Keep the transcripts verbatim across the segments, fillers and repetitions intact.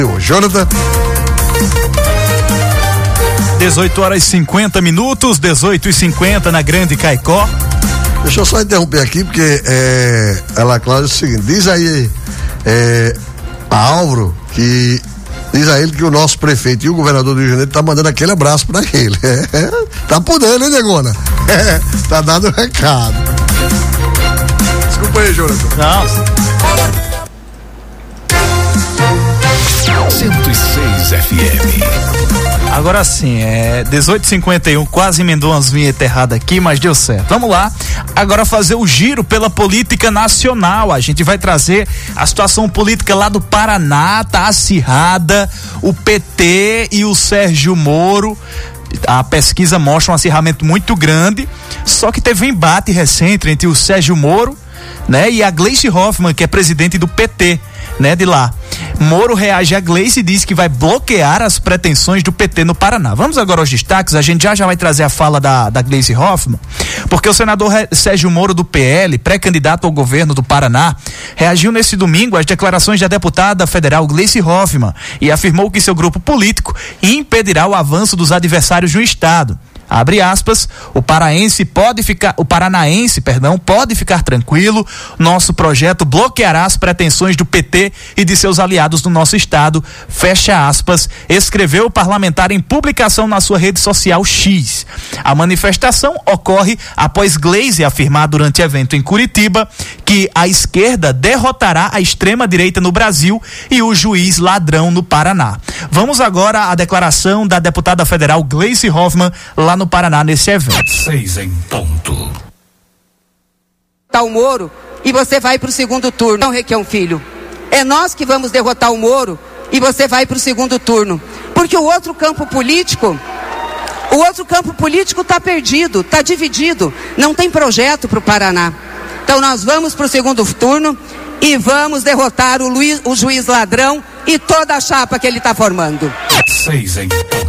Jonathan. dezoito horas e cinquenta minutos, dezoito e cinquenta na Grande Caicó. Deixa eu só interromper aqui, porque é, ela, Cláudia, é o seguinte, diz aí é, a Álvaro que diz a ele que o nosso prefeito e o governador do Rio de Janeiro tá mandando aquele abraço pra ele. É, tá podendo, hein, Negona? É, tá dando um recado. Desculpa aí, Jonathan. Não. cento e seis F M. Agora sim, é dezoito e cinquenta e um, quase emendou umas vinhetas erradas aqui, mas deu certo. Vamos lá, agora fazer o giro pela política nacional. A gente vai trazer a situação política lá do Paraná, tá acirrada, o P T e o Sérgio Moro. A pesquisa mostra um acirramento muito grande, só que teve um embate recente entre o Sérgio Moro, né, e a Gleice Hoffmann, que é presidente do P T, né, de lá. Moro reage a Gleice e diz que vai bloquear as pretensões do P T no Paraná. Vamos agora aos destaques. A gente já já vai trazer a fala da, da Gleice Hoffmann, porque o senador Sérgio Moro do P L, pré-candidato ao governo do Paraná, reagiu nesse domingo às declarações da deputada federal Gleice Hoffmann e afirmou que seu grupo político impedirá o avanço dos adversários no estado. Abre aspas, o paraense pode ficar, o paranaense, perdão, pode ficar tranquilo, nosso projeto bloqueará as pretensões do P T e de seus aliados no nosso estado, fecha aspas, escreveu o parlamentar em publicação na sua rede social X. A manifestação ocorre após Gleice afirmar durante evento em Curitiba que a esquerda derrotará a extrema-direita no Brasil e o juiz ladrão no Paraná. Vamos agora à declaração da deputada federal Gleice Hoffmann lá no no Paraná nesse evento. Seis em ponto. Tá o Moro e você vai para o segundo turno. Não, Requião Filho, é nós que vamos derrotar o Moro e você vai para o segundo turno, porque o outro campo político, o outro campo político está perdido, está dividido, não tem projeto para o Paraná. Então nós vamos para o segundo turno e vamos derrotar o, Luiz, o juiz ladrão e toda a chapa que ele está formando. Seis em ponto.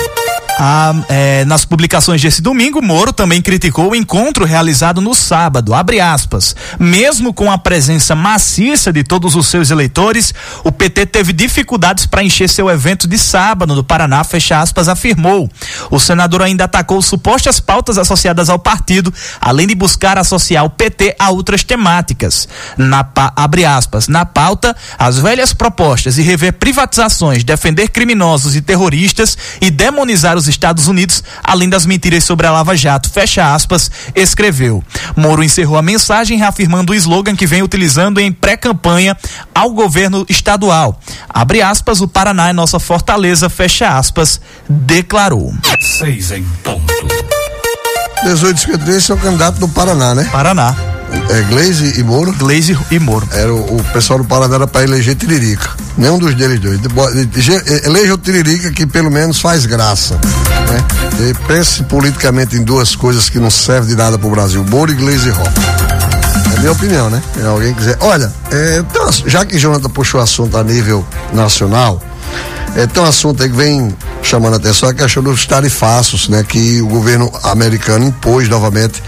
Ah, é, nas publicações desse domingo, Moro também criticou o encontro realizado no sábado, abre aspas, mesmo com a presença maciça de todos os seus eleitores, o P T teve dificuldades para encher seu evento de sábado no Paraná, fecha aspas, afirmou. O senador ainda atacou supostas pautas associadas ao partido, além de buscar associar o P T a outras temáticas. Na, abre aspas, na pauta, as velhas propostas de rever privatizações, defender criminosos e terroristas e demonizar os Estados Unidos, além das mentiras sobre a Lava Jato, fecha aspas, escreveu. Moro encerrou a mensagem reafirmando o slogan que vem utilizando em pré-campanha ao governo estadual. Abre aspas, o Paraná é nossa fortaleza, fecha aspas, declarou. Seis em ponto. dezoito e cinquenta e três é o candidato do Paraná, né? Paraná. É Gleice e Moro? Gleice e Moro. Era o, o pessoal do Paraná era para eleger Tiririca. Nenhum dos deles dois. Eleja o Tiririca que pelo menos faz graça, né? E pense politicamente em duas coisas que não servem de nada pro Brasil: Moro e Gleice Hoffmann. É minha opinião, né? Se alguém quiser. Olha, é, então, já que Jonathan puxou o assunto a nível nacional, é, tem um assunto aí que vem chamando a atenção, a questão dos tarifaços, né? Que o governo americano impôs novamente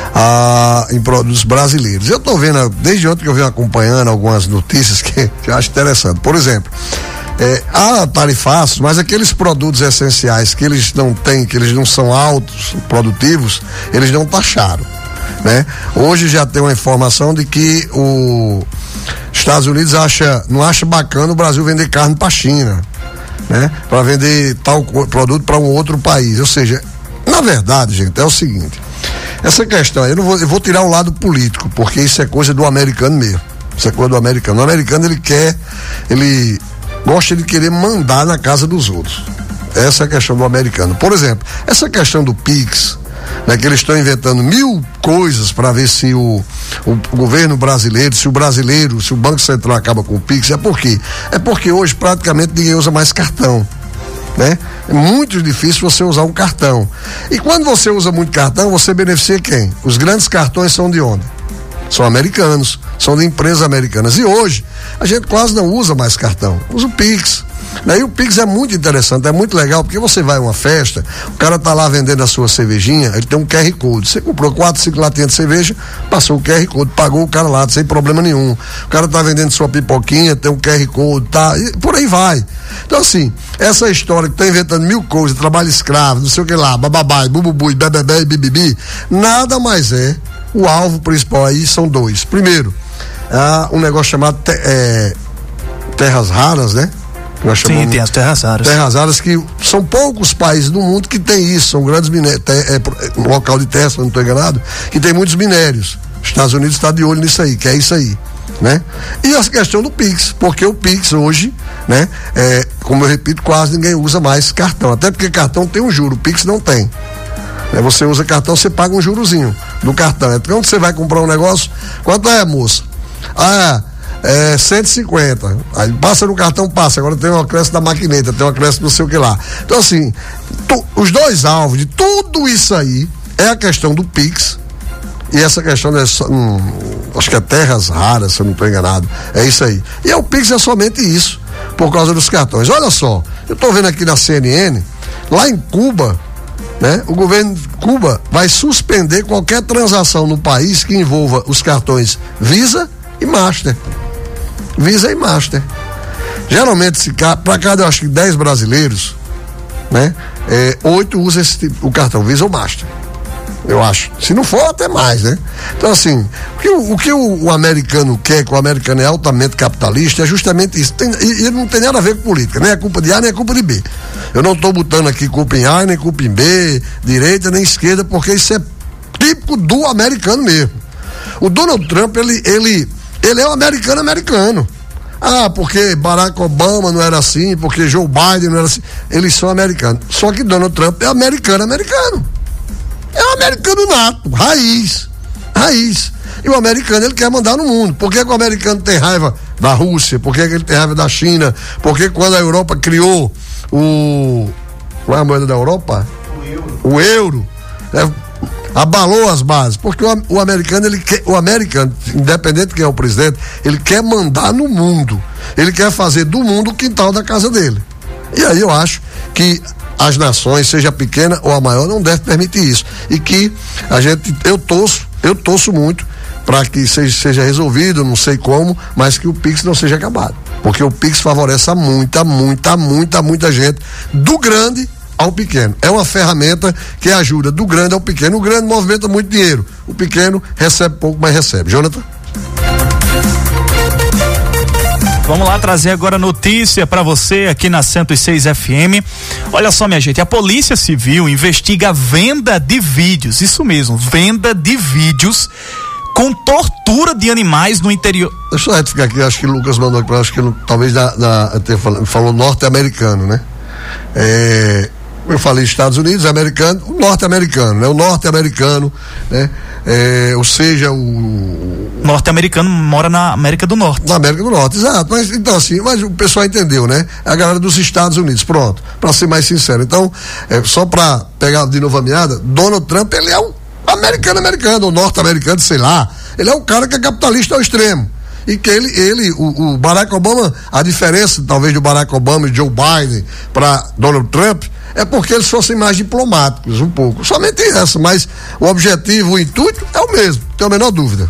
a, em produtos brasileiros. Eu tô vendo, desde ontem que eu venho acompanhando algumas notícias que eu acho interessante. Por exemplo, é, há tarifaços, mas aqueles produtos essenciais que eles não têm, que eles não são altos, produtivos, eles não taxaram, né? Hoje já tem uma informação de que o Estados Unidos acha, não acha bacana o Brasil vender carne para a China, né? Para vender tal produto para um outro país. Ou seja, na verdade, gente, é o seguinte: essa questão, eu não vou, eu vou tirar o lado político, porque isso é coisa do americano mesmo. Isso é coisa do americano. O americano, ele quer, ele gosta de querer mandar na casa dos outros. Essa é a questão do americano. Por exemplo, essa questão do Pix, né, que eles estão inventando mil coisas para ver se o, o, o governo brasileiro, se o brasileiro, se o Banco Central acaba com o Pix. É por quê? É porque hoje praticamente ninguém usa mais cartão, né? É muito difícil você usar um cartão. E quando você usa muito cartão, você beneficia quem? Os grandes cartões são de onde? São americanos, são de empresas americanas. E hoje a gente quase não usa mais cartão, usa o Pix. Daí o Pix é muito interessante, é muito legal, porque você vai a uma festa, o cara tá lá vendendo a sua cervejinha, ele tem um Q R Code. Você comprou quatro, cinco latinhas de cerveja, passou o Q R Code, pagou o cara lá, sem problema nenhum. O cara tá vendendo sua pipoquinha, tem um Q R Code, tá, e por aí vai. Então assim, essa história que tá inventando mil coisas, trabalho escravo, não sei o que lá, bababá, bububui, bebebé e bibibi, nada mais é. O alvo principal aí são dois. Primeiro, há um negócio chamado te, é, terras raras, né? Nós Sim, chamamos tem as terras raras. Terras raras que são poucos países do mundo que tem isso, são grandes minérios, é, um local de terra, se eu não estou enganado, que tem muitos minérios. Os Estados Unidos está de olho nisso aí, que é isso aí, né? E a questão do Pix, porque o Pix hoje, né? É, como eu repito, quase ninguém usa mais cartão, até porque cartão tem um juro, o Pix não tem. É, você usa cartão, você paga um jurozinho do cartão. Então, quando você vai comprar um negócio, quanto é, moça? Ah, é cento e cinquenta. Aí passa no cartão, passa. Agora tem um acréscimo da maquineta, tem um acréscimo não sei o que lá. Então, assim, tu, os dois alvos de tudo isso aí é a questão do Pix e essa questão de, hum, acho que é terras raras, se eu não estou enganado. É isso aí. E o Pix é somente isso, por causa dos cartões. Olha só, eu estou vendo aqui na C N N, lá em Cuba, né? O governo de Cuba vai suspender qualquer transação no país que envolva os cartões Visa e Master. Visa e Master. Geralmente, se para cada, eu acho que dez brasileiros, né? É, oito usam esse tipo, o cartão Visa ou Master. Eu acho. Se não for, até mais, né? Então, assim, o que o, o, que o, o americano quer, que o americano é altamente capitalista, é justamente isso. Tem, e, e não tem nada a ver com política. Nem é culpa de A, nem é culpa de B. Eu não estou botando aqui culpa em A, nem culpa em B, direita, nem esquerda, porque isso é típico do americano mesmo. O Donald Trump, ele, ele, ele é um americano americano. Ah, porque Barack Obama não era assim, porque Joe Biden não era assim. Eles são americanos. Só que Donald Trump é americano americano. É um americano nato, raiz, raiz. E o americano, ele quer mandar no mundo. Por que, que o americano tem raiva da Rússia? Por que, que ele tem raiva da China? Porque quando a Europa criou o... qual é a moeda da Europa? O euro. O euro, né, abalou as bases. Porque o, o americano, ele quer, o americano, independente de quem é o presidente, ele quer mandar no mundo. Ele quer fazer do mundo o quintal da casa dele. E aí eu acho que as nações, seja pequena ou a maior, não deve permitir isso. E que a gente, eu torço, eu torço muito para que seja, seja resolvido, não sei como, mas que o Pix não seja acabado. Porque o Pix favorece a muita, muita, muita, muita gente, do grande ao pequeno. É uma ferramenta que ajuda do grande ao pequeno. O grande movimenta muito dinheiro, o pequeno recebe pouco, mas recebe. Jonathan? Vamos lá trazer agora notícia para você aqui na cento e seis F M. Olha só, minha gente, a Polícia Civil investiga a venda de vídeos, isso mesmo, venda de vídeos com tortura de animais no interior. Deixa eu retificar aqui, acho que o Lucas mandou aqui, acho que talvez da, da, falou, falou norte-americano, né? É, eu falei Estados Unidos, americano, o norte-americano, né? O norte-americano, né? É, ou seja, o norte-americano mora na América do Norte. Na América do Norte, exato. Mas então assim, mas o pessoal entendeu, né? É a galera dos Estados Unidos, pronto. Para ser mais sincero, então, é, só para pegar de novo a meada, Donald Trump, ele é um americano-americano, ou norte-americano, sei lá. Ele é um cara que é capitalista ao extremo. E que ele, ele o, o Barack Obama, a diferença talvez do Barack Obama e Joe Biden para Donald Trump é porque eles fossem mais diplomáticos um pouco, somente essa, mas o objetivo, o intuito é o mesmo, não tenho a menor dúvida.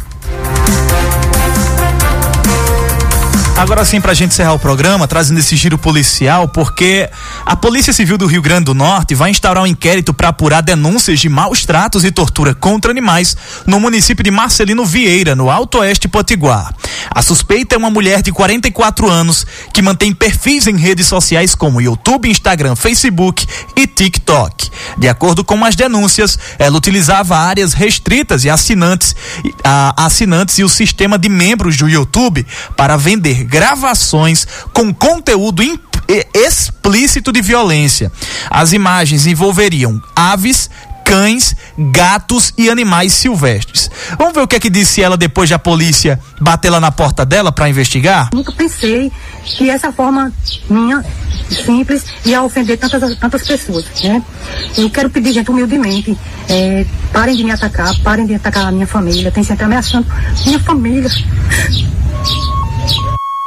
Agora sim, pra gente encerrar o programa, trazendo esse giro policial, porque a Polícia Civil do Rio Grande do Norte vai instaurar um inquérito para apurar denúncias de maus tratos e tortura contra animais no município de Marcelino Vieira, no Alto Oeste Potiguar. A suspeita é uma mulher de quarenta e quatro anos que mantém perfis em redes sociais como YouTube, Instagram, Facebook e TikTok. De acordo com as denúncias, ela utilizava áreas restritas e assinantes, a, assinantes e o sistema de membros do YouTube para vender gravações com conteúdo imp- explícito de violência. As imagens envolveriam aves, cães, gatos e animais silvestres. Vamos ver o que é que disse ela depois de a polícia bater lá na porta dela para investigar? Nunca pensei que essa forma minha, simples, ia ofender tantas, tantas pessoas, né? Eu quero pedir, gente, humildemente, é, parem de me atacar, parem de atacar a minha família, tem gente ameaçando minha família.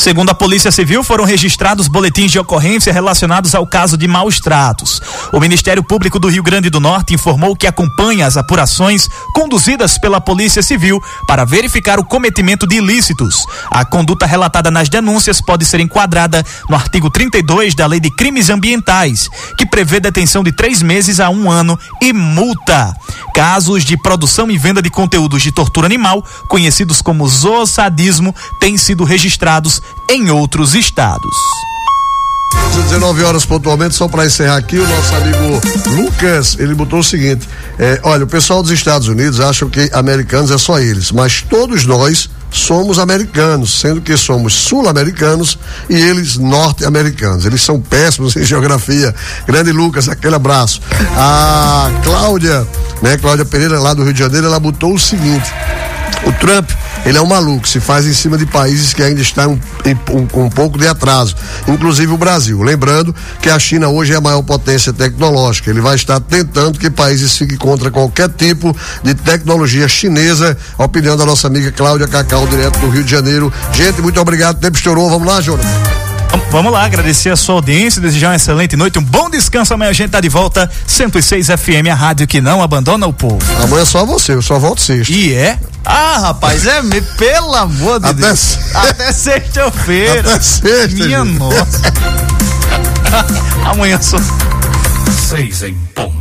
Segundo a Polícia Civil, foram registrados boletins de ocorrência relacionados ao caso de maus tratos. O Ministério Público do Rio Grande do Norte informou que acompanha as apurações conduzidas pela Polícia Civil para verificar o cometimento de ilícitos. A conduta relatada nas denúncias pode ser enquadrada no artigo trinta e dois da Lei de Crimes Ambientais, que prevê detenção de três meses a um ano e multa. Casos de produção e venda de conteúdos de tortura animal, conhecidos como zoosadismo, têm sido registrados em outros estados. dezenove horas pontualmente, só para encerrar aqui, o nosso amigo Lucas, ele botou o seguinte, é, olha, o pessoal dos Estados Unidos acha que americanos é só eles, mas todos nós somos americanos, sendo que somos sul-americanos e eles norte-americanos. Eles são péssimos em geografia. Grande Lucas, aquele abraço. A Cláudia, né, Cláudia Pereira, lá do Rio de Janeiro, ela botou o seguinte: o Trump, ele é um maluco, se faz em cima de países que ainda estão com um, um pouco de atraso, inclusive o Brasil. Lembrando que a China hoje é a maior potência tecnológica. Ele vai estar tentando que países fiquem contra qualquer tipo de tecnologia chinesa. A opinião da nossa amiga Cláudia Cacau, direto do Rio de Janeiro. Gente, muito obrigado, o tempo estourou. Vamos lá, Jonas. Vamos lá, agradecer a sua audiência, desejar uma excelente noite, um bom descanso. Amanhã a gente tá de volta, cento e seis F M, a rádio que não abandona o povo. Amanhã é só você, eu só volto sexta. E é? Ah, rapaz, é me, pelo amor de Até Deus. se... Até sexta-feira. Até sexta, Minha gente. nossa. Amanhã só. Seis em ponto.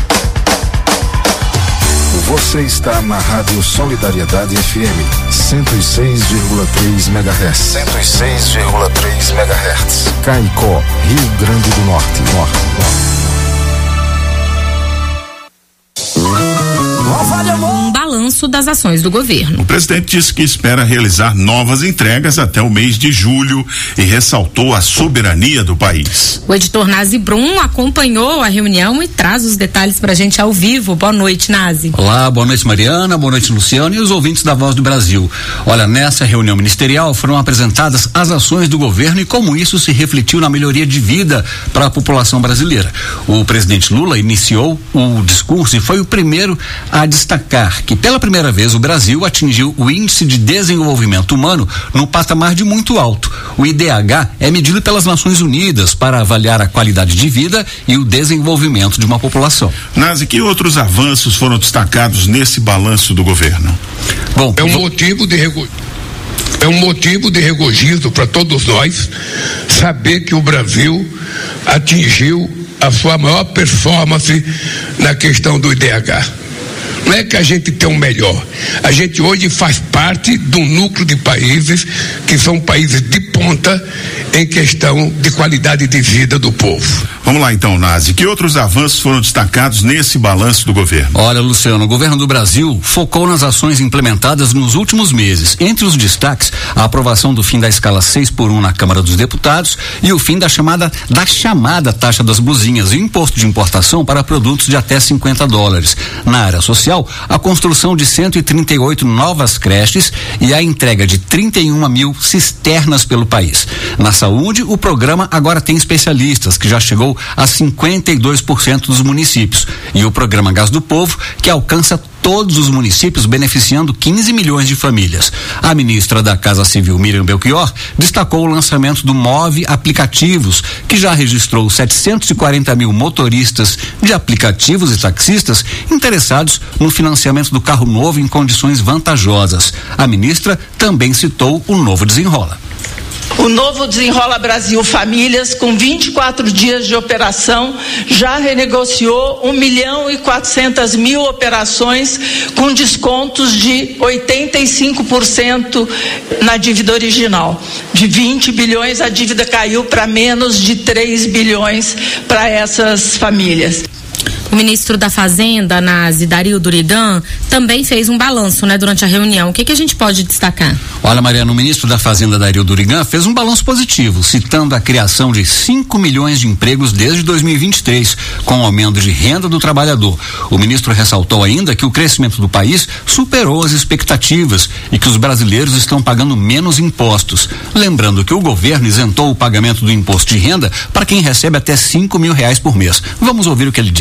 Você está na Rádio Solidariedade F M, cento e seis vírgula três megahertz. cento e seis vírgula três megahertz. Caicó, Rio Grande do Norte. Norte, Um balanço das ações do governo. O presidente disse que espera realizar novas entregas até o mês de julho e ressaltou a soberania do país. O editor Nazi Brum acompanhou a reunião e traz os detalhes pra gente ao vivo. Boa noite, Nazi. Olá, boa noite, Mariana, boa noite, Luciano e os ouvintes da Voz do Brasil. Olha, nessa reunião ministerial foram apresentadas as ações do governo e como isso se refletiu na melhoria de vida para a população brasileira. O presidente Lula iniciou o discurso e foi o primeiro a destacar que pela primeira vez o Brasil atingiu o índice de desenvolvimento humano num patamar de muito alto. O I D H é medido pelas Nações Unidas para avaliar a qualidade de vida e o desenvolvimento de uma população. Nazi, que outros avanços foram destacados nesse balanço do governo? Bom, é um motivo de rego... é um motivo de regozijo para todos nós saber que o Brasil atingiu a sua maior performance na questão do I D H. Não é que a gente tem o melhor, a gente hoje faz parte de um núcleo de países que são países de ponta em questão de qualidade de vida do povo. Vamos lá então, Nazi, que outros avanços foram destacados nesse balanço do governo? Olha, Luciano, o governo do Brasil focou nas ações implementadas nos últimos meses. Entre os destaques, a aprovação do fim da escala seis por um na Câmara dos Deputados e o fim da chamada da chamada taxa das blusinhas e imposto de importação para produtos de até cinquenta dólares. Na área social, a construção de cento e trinta e oito novas creches e a entrega de trinta e uma mil cisternas pelo país. Na saúde, o programa agora tem especialistas, que já chegou a cinquenta e dois por cento dos municípios. E o programa Gás do Povo, que alcança todos os municípios, beneficiando quinze milhões de famílias. A ministra da Casa Civil, Miriam Belchior, destacou o lançamento do Move Aplicativos, que já registrou setecentos e quarenta mil motoristas de aplicativos e taxistas interessados no financiamento do carro novo em condições vantajosas. A ministra também citou o Novo Desenrola. O novo Desenrola Brasil Famílias, com vinte e quatro dias de operação, já renegociou um milhão e quatrocentas mil operações com descontos de oitenta e cinco por cento na dívida original. De vinte bilhões, a dívida caiu para menos de três bilhões para essas famílias. O ministro da Fazenda, Nazi, Dario Durigan, também fez um balanço, né, durante a reunião. O que que a gente pode destacar? Olha, Mariana, o ministro da Fazenda, Dario Durigan, fez um balanço positivo, citando a criação de cinco milhões de empregos desde dois mil e vinte e três, com o aumento de renda do trabalhador. O ministro ressaltou ainda que o crescimento do país superou as expectativas e que os brasileiros estão pagando menos impostos. Lembrando que o governo isentou o pagamento do imposto de renda para quem recebe até cinco mil reais por mês. Vamos ouvir o que ele disse.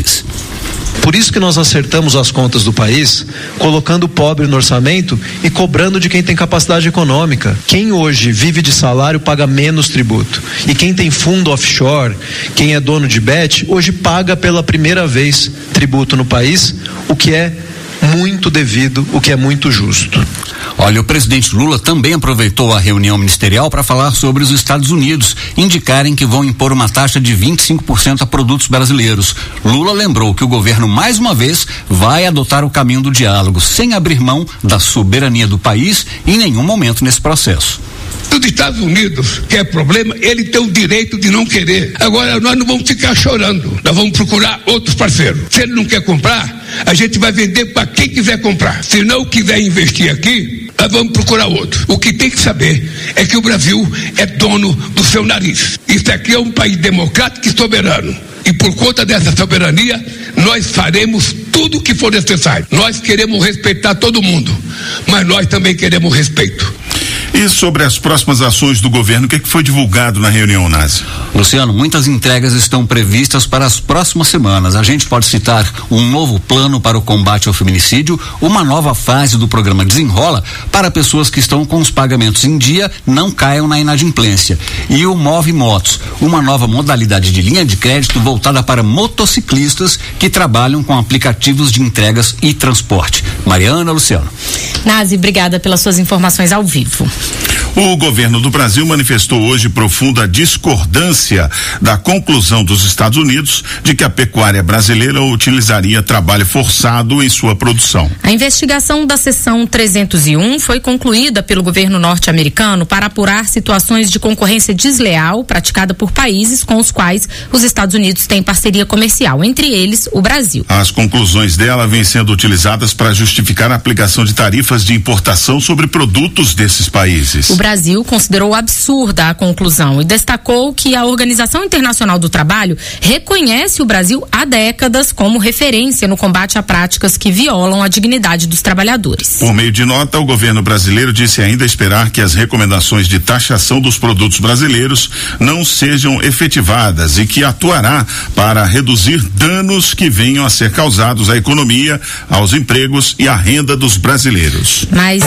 Por isso que nós acertamos as contas do país, colocando o pobre no orçamento e cobrando de quem tem capacidade econômica. Quem hoje vive de salário paga menos tributo. E quem tem fundo offshore, quem é dono de bet, hoje paga pela primeira vez tributo no país, o que é muito devido, o que é muito justo. Olha, o presidente Lula também aproveitou a reunião ministerial para falar sobre os Estados Unidos indicarem que vão impor uma taxa de vinte e cinco por cento a produtos brasileiros. Lula lembrou que o governo, mais uma vez, vai adotar o caminho do diálogo, sem abrir mão da soberania do país em nenhum momento nesse processo. Os Estados Unidos, que é problema, ele tem o direito de não querer. Agora nós não vamos ficar chorando, nós vamos procurar outros parceiros. Se ele não quer comprar, a gente vai vender para quem quiser comprar. Se não quiser investir aqui, nós vamos procurar outro. O que tem que saber é que o Brasil é dono do seu nariz. Isso aqui é um país democrático e soberano. E por conta dessa soberania, nós faremos tudo o que for necessário. Nós queremos respeitar todo mundo, mas nós também queremos respeito. E sobre as próximas ações do governo, o que, é que foi divulgado na reunião, Nazi? Luciano, muitas entregas estão previstas para as próximas semanas. A gente pode citar um novo plano para o combate ao feminicídio, uma nova fase do programa Desenrola para pessoas que estão com os pagamentos em dia não caiam na inadimplência. E o Move Motos, uma nova modalidade de linha de crédito voltada para motociclistas que trabalham com aplicativos de entregas e transporte. Mariana, Luciano. Nazi, obrigada pelas suas informações ao vivo. O governo do Brasil manifestou hoje profunda discordância da conclusão dos Estados Unidos de que a pecuária brasileira utilizaria trabalho forçado em sua produção. A investigação da seção trezentos e um foi concluída pelo governo norte-americano para apurar situações de concorrência desleal praticada por países com os quais os Estados Unidos têm parceria comercial, entre eles o Brasil. As conclusões dela vêm sendo utilizadas para justificar a aplicação de tarifas de importação sobre produtos desses países. O Brasil considerou absurda a conclusão e destacou que a Organização Internacional do Trabalho reconhece o Brasil há décadas como referência no combate a práticas que violam a dignidade dos trabalhadores. Por meio de nota, o governo brasileiro disse ainda esperar que as recomendações de taxação dos produtos brasileiros não sejam efetivadas e que atuará para reduzir danos que venham a ser causados à economia, aos empregos e à renda dos brasileiros. Mas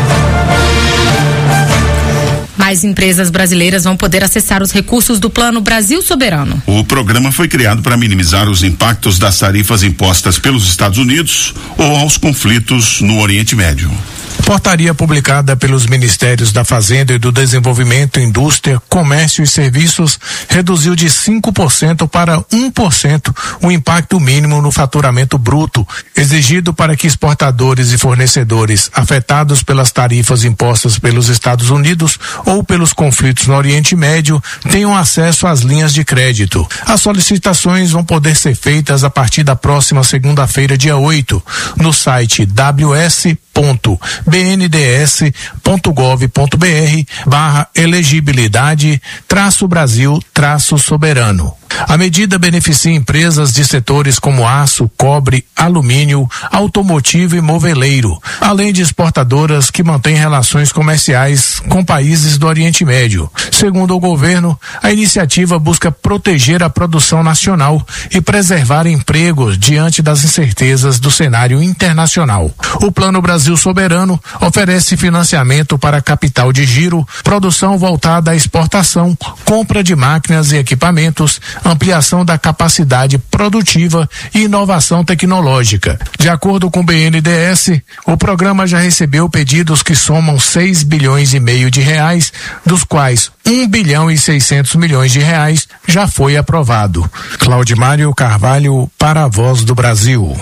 mais empresas brasileiras vão poder acessar os recursos do Plano Brasil Soberano. O programa foi criado para minimizar os impactos das tarifas impostas pelos Estados Unidos ou aos conflitos no Oriente Médio. Portaria publicada pelos Ministérios da Fazenda e do Desenvolvimento, Indústria, Comércio e Serviços reduziu de cinco por cento para um por cento o impacto mínimo no faturamento bruto, exigido para que exportadores e fornecedores afetados pelas tarifas impostas pelos Estados Unidos ou pelos conflitos no Oriente Médio tenham acesso às linhas de crédito. As solicitações vão poder ser feitas a partir da próxima segunda-feira, dia oito, no site w s ponto b n d s ponto gov ponto b r barra elegibilidade traço Brasil traço soberano. A medida beneficia empresas de setores como aço, cobre, alumínio, automotivo e moveleiro, além de exportadoras que mantêm relações comerciais com países do Oriente Médio. Segundo o governo, a iniciativa busca proteger a produção nacional e preservar empregos diante das incertezas do cenário internacional. O Plano Brasil Soberano oferece financiamento para capital de giro, produção voltada à exportação, compra de máquinas e equipamentos, ampliação da capacidade produtiva e inovação tecnológica. De acordo com o B N D E S, o programa já recebeu pedidos que somam seis bilhões e meio de reais, dos quais um bilhão e seiscentos milhões de reais já foi aprovado. Claudimário Carvalho para a Voz do Brasil.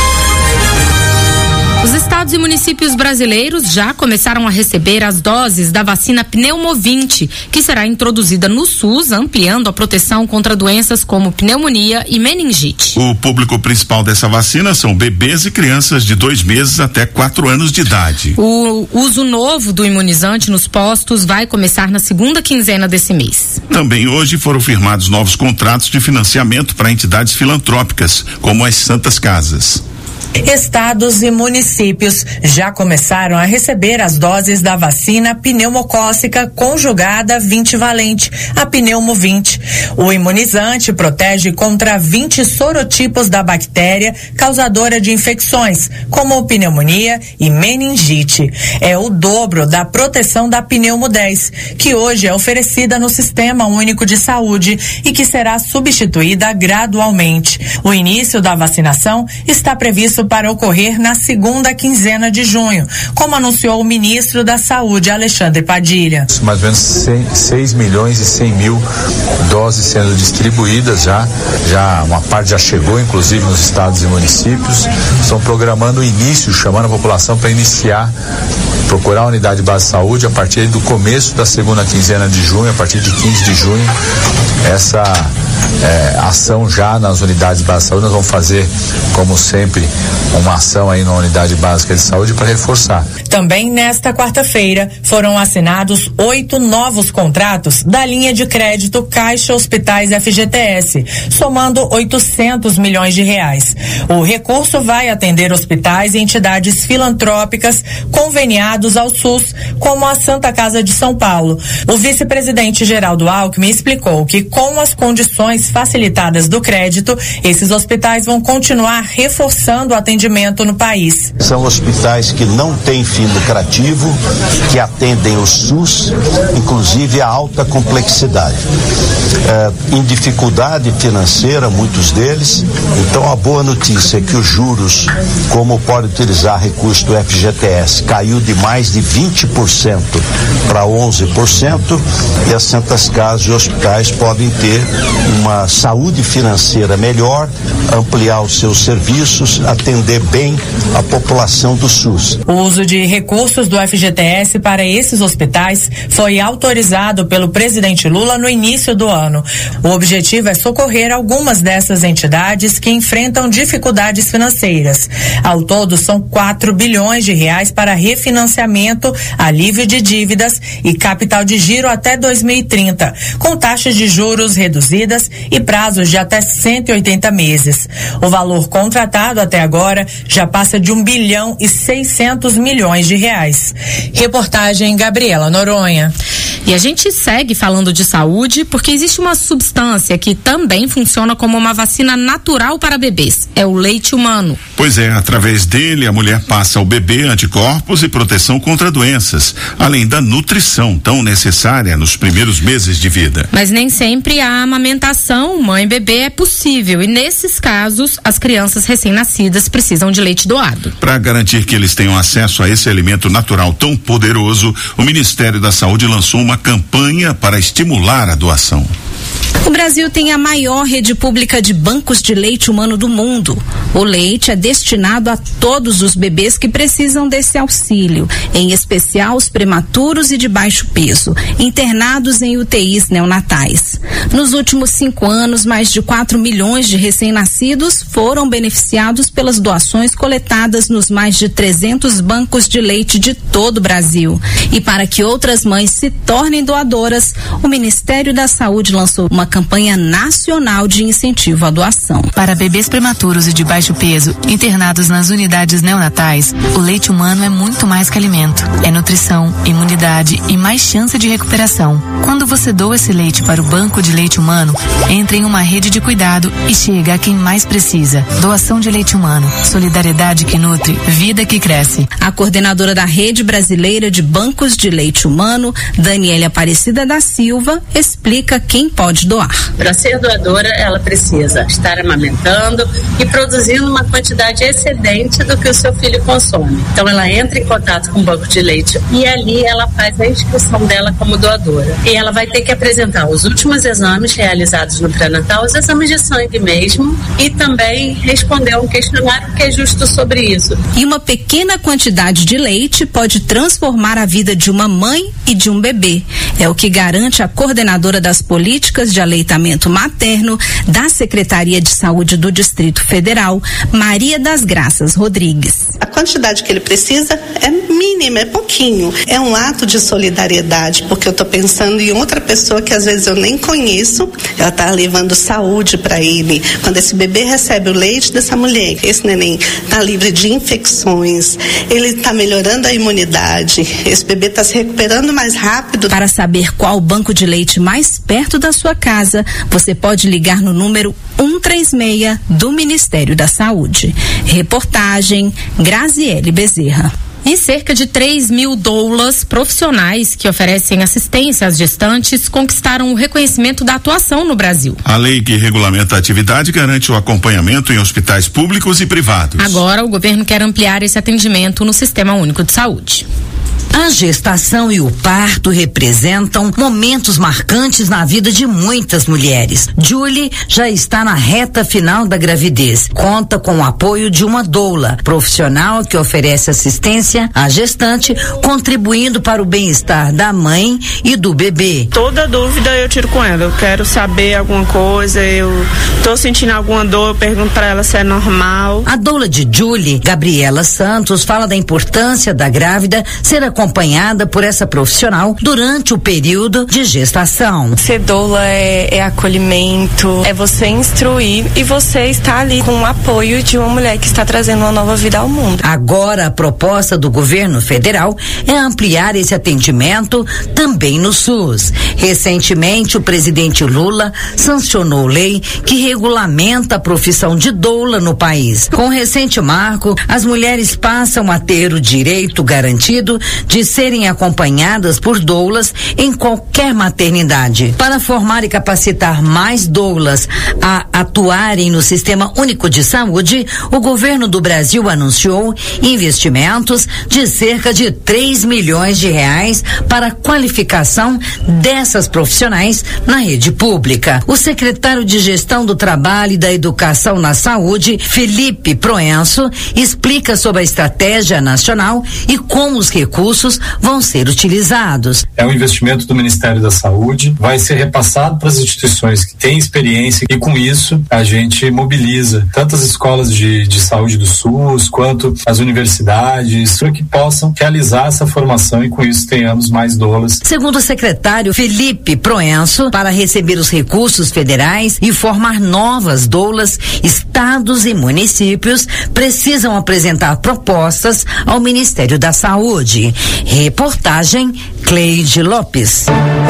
Os estados e municípios brasileiros já começaram a receber as doses da vacina Pneumovinte, que será introduzida no SUS, ampliando a proteção contra doenças como pneumonia e meningite. O público principal dessa vacina são bebês e crianças de dois meses até quatro anos de idade. O uso novo do imunizante nos postos vai começar na segunda quinzena desse mês. Também hoje foram firmados novos contratos de financiamento para entidades filantrópicas, como as Santas Casas. Estados e municípios já começaram a receber as doses da vacina pneumocócica conjugada vinte valente, a Pneumo vinte. O imunizante protege contra vinte sorotipos da bactéria causadora de infecções, como pneumonia e meningite. É o dobro da proteção da Pneumo dez, que hoje é oferecida no Sistema Único de Saúde e que será substituída gradualmente. O início da vacinação está previsto para ocorrer na segunda quinzena de junho, como anunciou o ministro da Saúde, Alexandre Padilha. Mais ou menos seis milhões e cem mil doses sendo distribuídas já, já uma parte já chegou, inclusive nos estados e municípios. Estão programando o início, chamando a população para iniciar, procurar a unidade de base de saúde a partir do começo da segunda quinzena de junho, a partir de quinze de junho, essa é, ação já nas unidades de base de saúde. Nós vamos fazer, como sempre, uma ação aí na unidade básica de saúde para reforçar. Também nesta quarta-feira foram assinados oito novos contratos da linha de crédito Caixa Hospitais F G T S, somando oitocentos milhões de reais. O recurso vai atender hospitais e entidades filantrópicas conveniados ao SUS, como a Santa Casa de São Paulo. O vice-presidente Geraldo Alckmin explicou que, com as condições facilitadas do crédito, esses hospitais vão continuar reforçando o atendimento no país. São hospitais que não têm fim lucrativo, que atendem o SUS, inclusive a alta complexidade. É, em dificuldade financeira, muitos deles. Então, a boa notícia é que os juros, como pode utilizar recurso do F G T S, caiu de mais de vinte por cento para onze por cento, e as santas casas e hospitais podem ter uma saúde financeira melhor, ampliar os seus serviços, atender bem a população do SUS. O uso de recursos do F G T S para esses hospitais foi autorizado pelo presidente Lula no início do ano. O objetivo é socorrer algumas dessas entidades que enfrentam dificuldades financeiras. Ao todo, são quatro bilhões de reais para refinanciamento, alívio de dívidas e capital de giro até dois mil e trinta, com taxas de juros reduzidas e prazos de até cento e oitenta meses. O valor contratado até agora já passa de um bilhão e seiscentos milhões de reais. Reportagem Gabriela Noronha. E a gente segue falando de saúde porque existe uma substância que também funciona como uma vacina natural para bebês. É o leite humano. Pois é, através dele a mulher passa ao bebê anticorpos e proteção contra doenças, além da nutrição tão necessária nos primeiros meses de vida. Mas nem sempre a amamentação mãe-bebê é possível e nesses casos as crianças recém-nascidas precisam de leite doado. Para garantir que eles tenham acesso a esse alimento natural tão poderoso, o Ministério da Saúde lançou uma campanha para estimular a doação. O Brasil tem a maior rede pública de bancos de leite humano do mundo. O leite é destinado a todos os bebês que precisam desse auxílio, em especial os prematuros e de baixo peso, internados em U T Is neonatais. Nos últimos cinco anos, mais de quatro milhões de recém-nascidos foram beneficiados pelas doações coletadas nos mais de trezentos bancos de leite de todo o Brasil. E para que outras mães se tornem doadoras, o Ministério da Saúde lançou uma campanha nacional de incentivo à doação. Para bebês prematuros e de baixo peso, internados nas unidades neonatais, o leite humano é muito mais que alimento. É nutrição, imunidade e mais chance de recuperação. Quando você doa esse leite para o banco de leite humano, entra em uma rede de cuidado e chega a quem mais precisa. Doação de leite humano. Solidariedade que nutre, vida que cresce. A coordenadora da Rede Brasileira de Bancos de Leite Humano, Daniela Aparecida da Silva, explica quem pode doar. Para ser doadora, ela precisa estar amamentando e produzindo uma quantidade excedente do que o seu filho consome. Então ela entra em contato com o banco de leite e ali ela faz a inscrição dela como doadora. E ela vai ter que apresentar os últimos exames realizados no pré-natal, os exames de sangue mesmo, e também responder a um questionário que é justo sobre isso. E uma pequena quantidade de de leite pode transformar a vida de uma mãe e de um bebê. É o que garante a coordenadora das políticas de aleitamento materno da Secretaria de Saúde do Distrito Federal, Maria das Graças Rodrigues. A quantidade que ele precisa é mínima, é pouquinho. É um ato de solidariedade, porque eu estou pensando em outra pessoa que às vezes eu nem conheço, ela está levando saúde para ele. Quando esse bebê recebe o leite dessa mulher, esse neném está livre de infecções, ele está melhorando a imunidade, esse bebê está se recuperando mais rápido. Para saber qual banco de leite mais perto da sua casa, você pode ligar no número um três seis do Ministério da Saúde. Reportagem Graziele Bezerra. E cerca de três mil doulas profissionais que oferecem assistência às gestantes conquistaram o reconhecimento da atuação no Brasil. A lei que regulamenta a atividade garante o acompanhamento em hospitais públicos e privados. Agora, o governo quer ampliar esse atendimento no Sistema Único de Saúde. A gestação e o parto representam momentos marcantes na vida de muitas mulheres. Julie já está na reta final da gravidez. Conta com o apoio de uma doula, profissional que oferece assistência à gestante, contribuindo para o bem-estar da mãe e do bebê. Toda dúvida eu tiro com ela. Eu quero saber alguma coisa, eu tô sentindo alguma dor, eu pergunto para ela se é normal. A doula de Julie, Gabriela Santos, fala da importância da grávida ser acompanhada por essa profissional durante o período de gestação. Ser doula é, é acolhimento, é você instruir e você está ali com o apoio de uma mulher que está trazendo uma nova vida ao mundo. Agora, a proposta do governo federal é ampliar esse atendimento também no SUS. Recentemente, o presidente Lula sancionou lei que regulamenta a profissão de doula no país. Com o recente marco, as mulheres passam a ter o direito garantido de serem acompanhadas por doulas em qualquer maternidade. Para formar e capacitar mais doulas a atuarem no Sistema Único de Saúde, o governo do Brasil anunciou investimentos de cerca de três milhões de reais para a qualificação dessas profissionais na rede pública. O secretário de Gestão do Trabalho e da Educação na Saúde, Felipe Proenço, explica sobre a estratégia nacional e como os recursos vão ser utilizados. É um investimento do Ministério da Saúde, vai ser repassado para as instituições que têm experiência e com isso a gente mobiliza tanto as escolas de, de saúde do SUS quanto as universidades para que possam realizar essa formação e com isso tenhamos mais doulas. Segundo o secretário Felipe Proenço, para receber os recursos federais e formar novas doulas, estados e municípios precisam apresentar propostas ao Ministério da Saúde. Reportagem Cleide Lopes.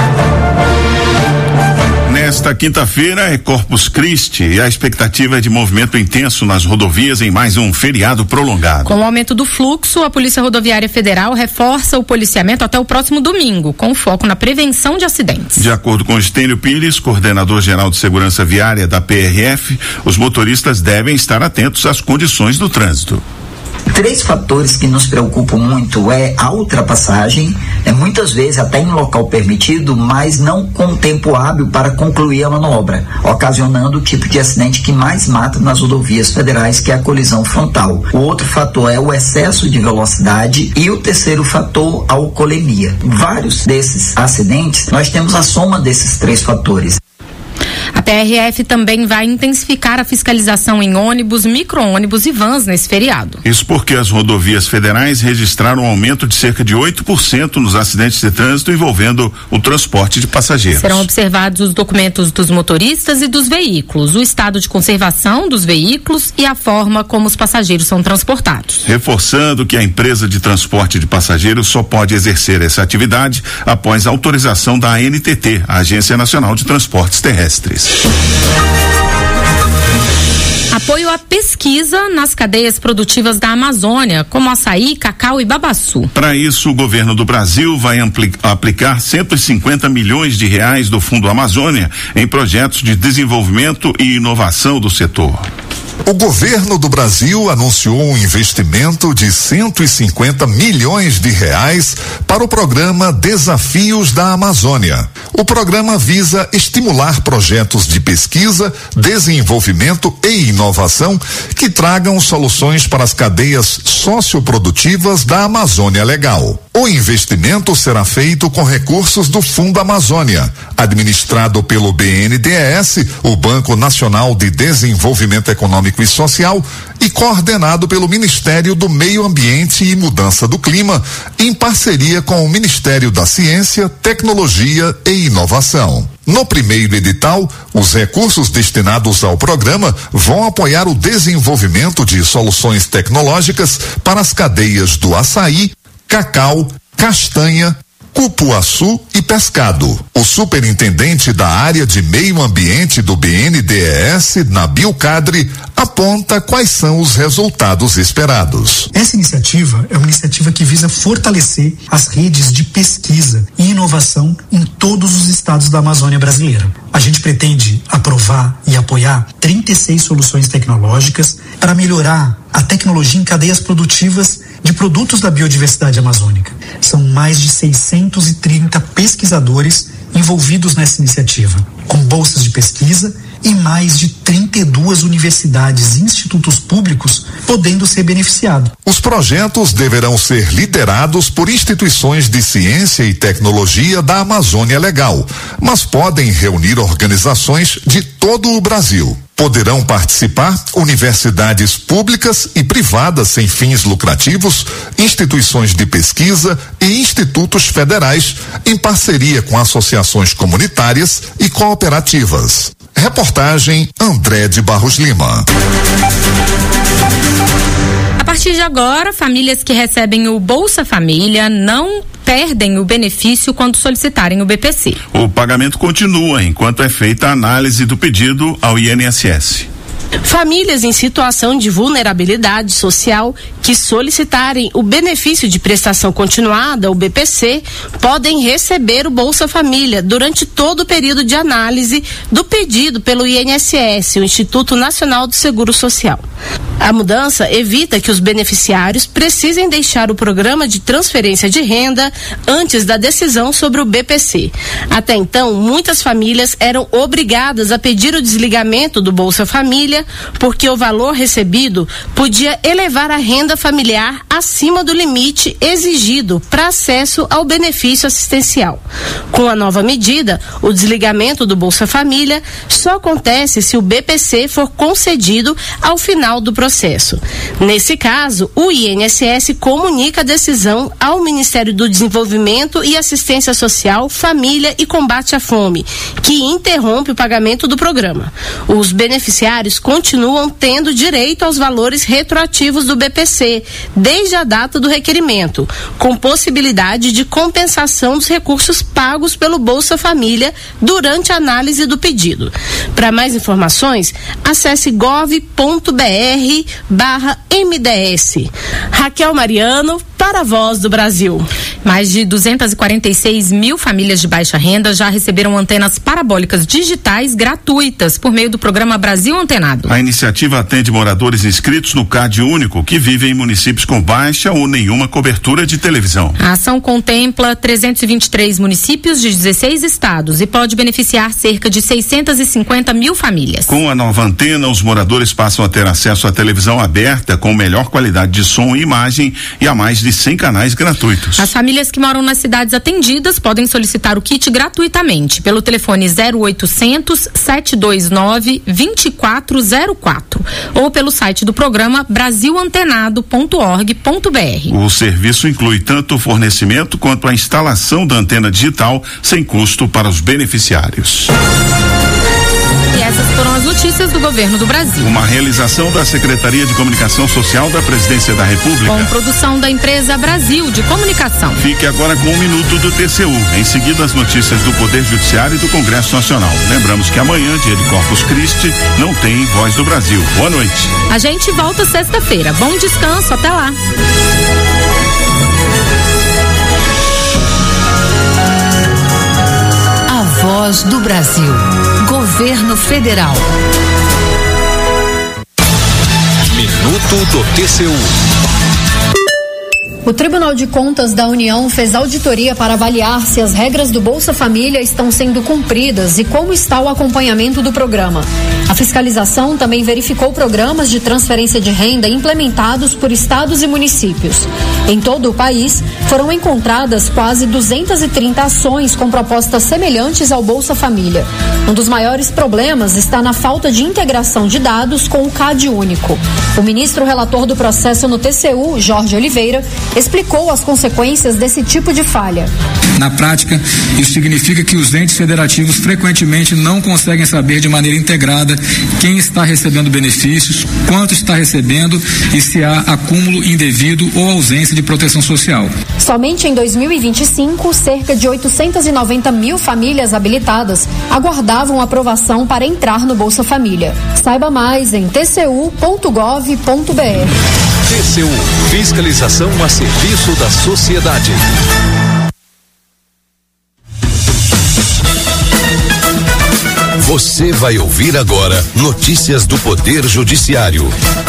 Nesta quinta-feira é Corpus Christi e a expectativa é de movimento intenso nas rodovias em mais um feriado prolongado. Com o aumento do fluxo, a Polícia Rodoviária Federal reforça o policiamento até o próximo domingo, com foco na prevenção de acidentes. De acordo com Estênio Pires, coordenador-geral de segurança viária da P R F, os motoristas devem estar atentos às condições do trânsito. Três fatores que nos preocupam muito é a ultrapassagem, é muitas vezes até em local permitido, mas não com tempo hábil para concluir a manobra, ocasionando o tipo de acidente que mais mata nas rodovias federais, que é a colisão frontal. O outro fator é o excesso de velocidade e o terceiro fator, a alcoolemia. Vários desses acidentes, nós temos a soma desses três fatores. A P R F também vai intensificar a fiscalização em ônibus, micro-ônibus e vans nesse feriado. Isso porque as rodovias federais registraram um aumento de cerca de oito por cento nos acidentes de trânsito envolvendo o transporte de passageiros. Serão observados os documentos dos motoristas e dos veículos, o estado de conservação dos veículos e a forma como os passageiros são transportados. Reforçando que a empresa de transporte de passageiros só pode exercer essa atividade após autorização da A N T T, a Agência Nacional de Transportes Terrestres. Apoio à pesquisa nas cadeias produtivas da Amazônia, como açaí, cacau e babaçu. Para isso, o governo do Brasil vai ampli- aplicar cento e cinquenta milhões de reais do Fundo Amazônia em projetos de desenvolvimento e inovação do setor. O governo do Brasil anunciou um investimento de cento e cinquenta milhões de reais para o programa Desafios da Amazônia. O programa visa estimular projetos de pesquisa, desenvolvimento e inovação que tragam soluções para as cadeias socioprodutivas da Amazônia Legal. O investimento será feito com recursos do Fundo Amazônia, administrado pelo B N D E S, o Banco Nacional de Desenvolvimento Econômico e Social, e coordenado pelo Ministério do Meio Ambiente e Mudança do Clima, em parceria com o Ministério da Ciência, Tecnologia e Inovação. No primeiro edital, os recursos destinados ao programa vão apoiar o desenvolvimento de soluções tecnológicas para as cadeias do açaí, cacau, castanha, cupuaçu e pescado. O superintendente da área de meio ambiente do B N D E S, Nabil Kadri, aponta quais são os resultados esperados. Essa iniciativa é uma iniciativa que visa fortalecer as redes de pesquisa e inovação em todos os estados da Amazônia brasileira. A gente pretende aprovar e apoiar trinta e seis soluções tecnológicas para melhorar a tecnologia em cadeias produtivas de produtos da biodiversidade amazônica. São mais de seiscentos e trinta pesquisadores envolvidos nessa iniciativa, com bolsas de pesquisa e mais de trinta e duas universidades e institutos públicos podendo ser beneficiados. Os projetos deverão ser liderados por instituições de ciência e tecnologia da Amazônia Legal, mas podem reunir organizações de todo o Brasil. Poderão participar universidades públicas e privadas sem fins lucrativos, instituições de pesquisa e institutos federais, em parceria com associações comunitárias e cooperativas. Reportagem André de Barros Lima. A partir de agora, famílias que recebem o Bolsa Família não perdem o benefício quando solicitarem o B P C. O pagamento continua enquanto é feita a análise do pedido ao I N S S. Famílias em situação de vulnerabilidade social que solicitarem o benefício de prestação continuada, o B P C, podem receber o Bolsa Família durante todo o período de análise do pedido pelo I N S S, o Instituto Nacional do Seguro Social. A mudança evita que os beneficiários precisem deixar o programa de transferência de renda antes da decisão sobre o B P C. Até então, muitas famílias eram obrigadas a pedir o desligamento do Bolsa Família porque o valor recebido podia elevar a renda familiar acima do limite exigido para acesso ao benefício assistencial. Com a nova medida, o desligamento do Bolsa Família só acontece se o B P C for concedido ao final do processo. Nesse caso, o I N S S comunica a decisão ao Ministério do Desenvolvimento e Assistência Social, Família e Combate à Fome, que interrompe o pagamento do programa. Os beneficiários continuam tendo direito aos valores retroativos do B P C, desde a data do requerimento, com possibilidade de compensação dos recursos pagos pelo Bolsa Família durante a análise do pedido. Para mais informações, acesse gov ponto br barra M D S. Raquel Mariano, para a Voz do Brasil. Mais de duzentas e quarenta e seis mil famílias de baixa renda já receberam antenas parabólicas digitais gratuitas por meio do programa Brasil Antenado. A iniciativa atende moradores inscritos no C A D Único que vivem em municípios com baixa ou nenhuma cobertura de televisão. A ação contempla trezentos e vinte e três municípios de dezesseis estados e pode beneficiar cerca de seiscentas e cinquenta mil famílias. Com a nova antena, os moradores passam a ter acesso à televisão aberta com melhor qualidade de som e imagem e a mais de cem canais gratuitos. As famílias que moram nas cidades atendidas podem solicitar o kit gratuitamente pelo telefone zero oitocentos, sete dois nove, dois quatro zero quatro ou pelo site do programa brasil antenado ponto org ponto br. O serviço inclui tanto o fornecimento quanto a instalação da antena digital sem custo para os beneficiários. E essas foram as notícias do Governo do Brasil. Uma realização da Secretaria de Comunicação Social da Presidência da República. Com produção da empresa Brasil de Comunicação. Fique agora com um minuto do T C U. Em seguida, as notícias do Poder Judiciário e do Congresso Nacional. Lembramos que amanhã, dia de Corpus Christi, não tem Voz do Brasil. Boa noite. A gente volta sexta-feira. Bom descanso. Até lá. A Voz do Brasil. Governo Federal. Minuto do T C U. O Tribunal de Contas da União fez auditoria para avaliar se as regras do Bolsa Família estão sendo cumpridas e como está o acompanhamento do programa. A fiscalização também verificou programas de transferência de renda implementados por estados e municípios. Em todo o país, foram encontradas quase duzentas e trinta ações com propostas semelhantes ao Bolsa Família. Um dos maiores problemas está na falta de integração de dados com o C A D único. O ministro relator do processo no T C U, Jorge Oliveira, explicou as consequências desse tipo de falha. Na prática, isso significa que os entes federativos frequentemente não conseguem saber de maneira integrada quem está recebendo benefícios, quanto está recebendo e se há acúmulo indevido ou ausência de proteção social. Somente em dois mil e vinte e cinco, cerca de oitocentas e noventa mil famílias habilitadas aguardavam aprovação para entrar no Bolsa Família. Saiba mais em t c u ponto gov ponto b r. T C U, fiscalização a serviço da sociedade. Você vai ouvir agora notícias do Poder Judiciário.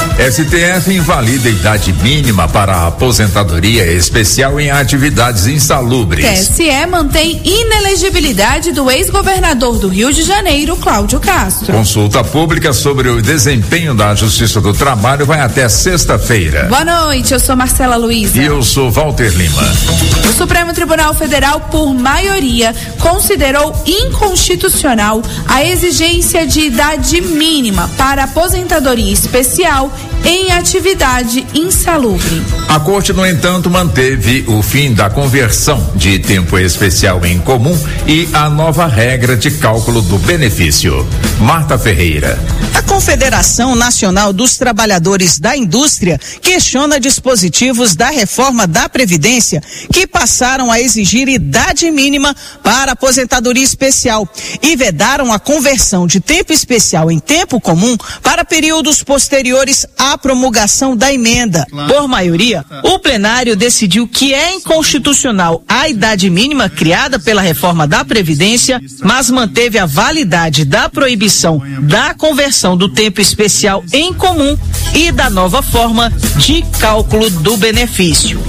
S T F invalida a idade mínima para a aposentadoria especial em atividades insalubres. T S E mantém inelegibilidade do ex-governador do Rio de Janeiro, Cláudio Castro. Consulta pública sobre o desempenho da Justiça do Trabalho vai até sexta-feira. Boa noite, eu sou Marcela Luiza. E eu sou Walter Lima. O Supremo Tribunal Federal, por maioria, considerou inconstitucional a exigência de idade mínima para aposentadoria especial em atividade insalubre. A Corte, no entanto, manteve o fim da conversão de tempo especial em comum e a nova regra de cálculo do benefício. Marta Ferreira. A Confederação Nacional dos Trabalhadores da Indústria questiona dispositivos da reforma da Previdência que passaram a exigir idade mínima para aposentadoria especial e vedaram a conversão de tempo especial em tempo comum para períodos posteriores à promulgação da emenda. Por maioria, o plenário decidiu que é inconstitucional a idade mínima criada pela reforma da Previdência, mas manteve a validade da proibição da conversão do tempo especial em comum e da nova forma de cálculo do benefício.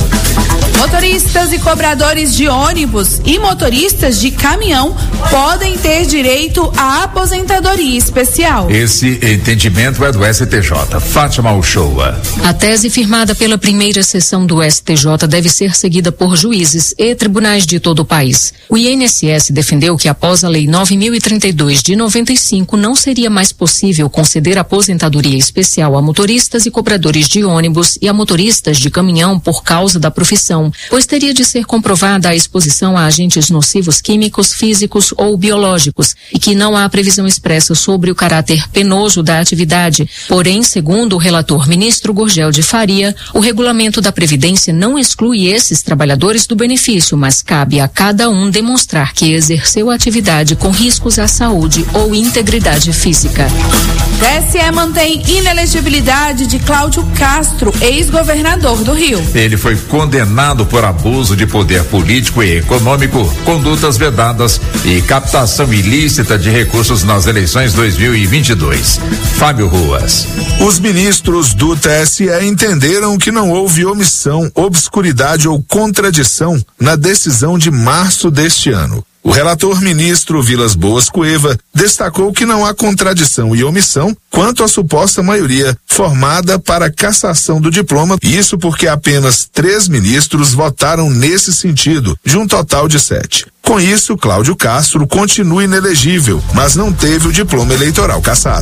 Motoristas e cobradores de ônibus e motoristas de caminhão podem ter direito à aposentadoria especial. Esse entendimento é do S T J. Fátima Uchoa. A tese firmada pela primeira sessão do S T J deve ser seguida por juízes e tribunais de todo o país. O I N S S defendeu que após a Lei nove mil e trinta e dois de noventa e cinco não seria mais possível conceder aposentadoria especial a motoristas e cobradores de ônibus e a motoristas de caminhão por causa da profissão, pois teria de ser comprovada a exposição a agentes nocivos químicos, físicos ou biológicos e que não há previsão expressa sobre o caráter penoso da atividade. Porém, segundo o relator ministro Gurgel de Faria, o regulamento da Previdência não exclui esses trabalhadores do benefício, mas cabe a cada um demonstrar que exerceu a atividade com riscos à saúde ou integridade física. T S E mantém inelegibilidade de Cláudio Castro, ex-governador do Rio. Ele foi condenado por abuso de poder político e econômico, condutas vedadas e captação ilícita de recursos nas eleições dois mil e vinte e dois. Fábio Ruas. Os ministros do T S E entenderam que não houve omissão, obscuridade ou contradição na decisão de março deste ano. O relator ministro Vilas Boas Cueva destacou que não há contradição e omissão quanto à suposta maioria formada para a cassação do diploma, isso porque apenas três ministros votaram nesse sentido, de um total de sete. Com isso, Cláudio Castro continua inelegível, mas não teve o diploma eleitoral cassado.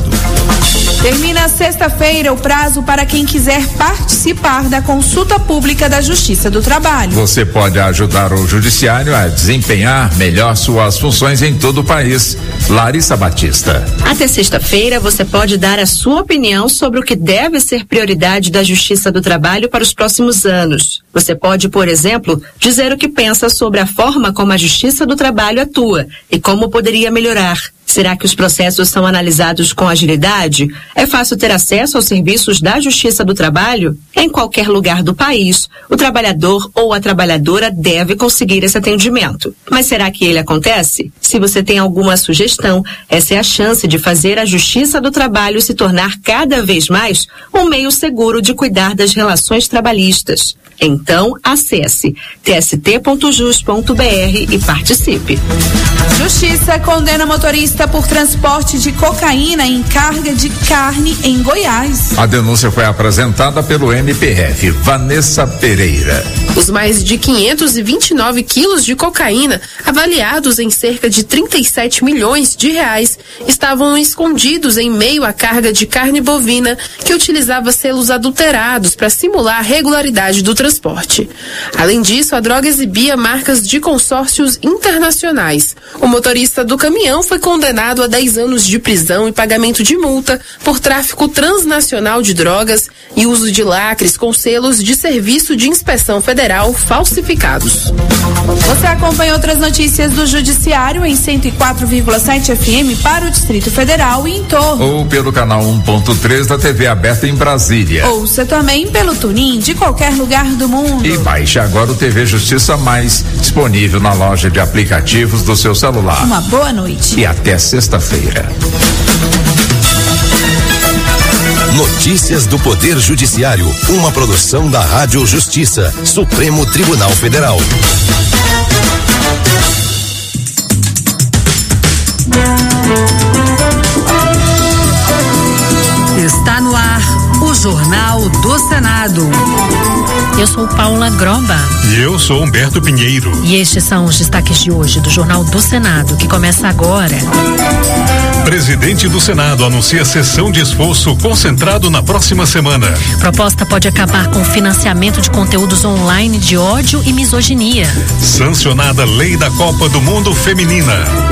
Termina sexta-feira o prazo para quem quiser participar da consulta pública da Justiça do Trabalho. Você pode ajudar o Judiciário a desempenhar melhor suas funções em todo o país. Larissa Batista. Até sexta-feira você pode dar a sua opinião sobre o que deve ser prioridade da Justiça do Trabalho para os próximos anos. Você pode, por exemplo, dizer o que pensa sobre a forma como a Justiça do Trabalho atua e como poderia melhorar. Será que os processos são analisados com agilidade? É fácil ter acesso aos serviços da Justiça do Trabalho? Em qualquer lugar do país, o trabalhador ou a trabalhadora deve conseguir esse atendimento. Mas será que ele acontece? Se você tem alguma sugestão, essa é a chance de fazer a Justiça do Trabalho se tornar cada vez mais um meio seguro de cuidar das relações trabalhistas. Então, acesse t s t ponto jus ponto b r e participe. Justiça condena motorista por transporte de cocaína em carga de carne em Goiás. A denúncia foi apresentada pelo M P F, Vanessa Pereira. Os mais de quinhentos e vinte e nove quilos de cocaína, avaliados em cerca de trinta e sete milhões de reais, estavam escondidos em meio à carga de carne bovina que utilizava selos adulterados para simular a regularidade do transporte. Além disso, a droga exibia marcas de consórcios internacionais. O motorista do caminhão foi condenado a dez anos de prisão e pagamento de multa por tráfico transnacional de drogas e uso de lacres com selos de Serviço de Inspeção Federal falsificados. Você acompanha outras notícias do Judiciário em cento e quatro vírgula sete F M para o Distrito Federal e em torno. Ou pelo canal um ponto três da T V aberta em Brasília. Ouça também pelo TuneIn de qualquer lugar do mundo. E baixe agora o T V Justiça Mais, disponível na loja de aplicativos do seu celular. Uma boa noite. E até sexta-feira. Notícias do Poder Judiciário, uma produção da Rádio Justiça, Supremo Tribunal Federal. Está no ar o Jornal do Senado. Eu sou Paula Groba. E eu sou Humberto Pinheiro. E estes são os destaques de hoje do Jornal do Senado, que começa agora. Presidente do Senado anuncia sessão de esforço concentrado na próxima semana. Proposta pode acabar com o financiamento de conteúdos online de ódio e misoginia. Sancionada Lei da Copa do Mundo Feminina.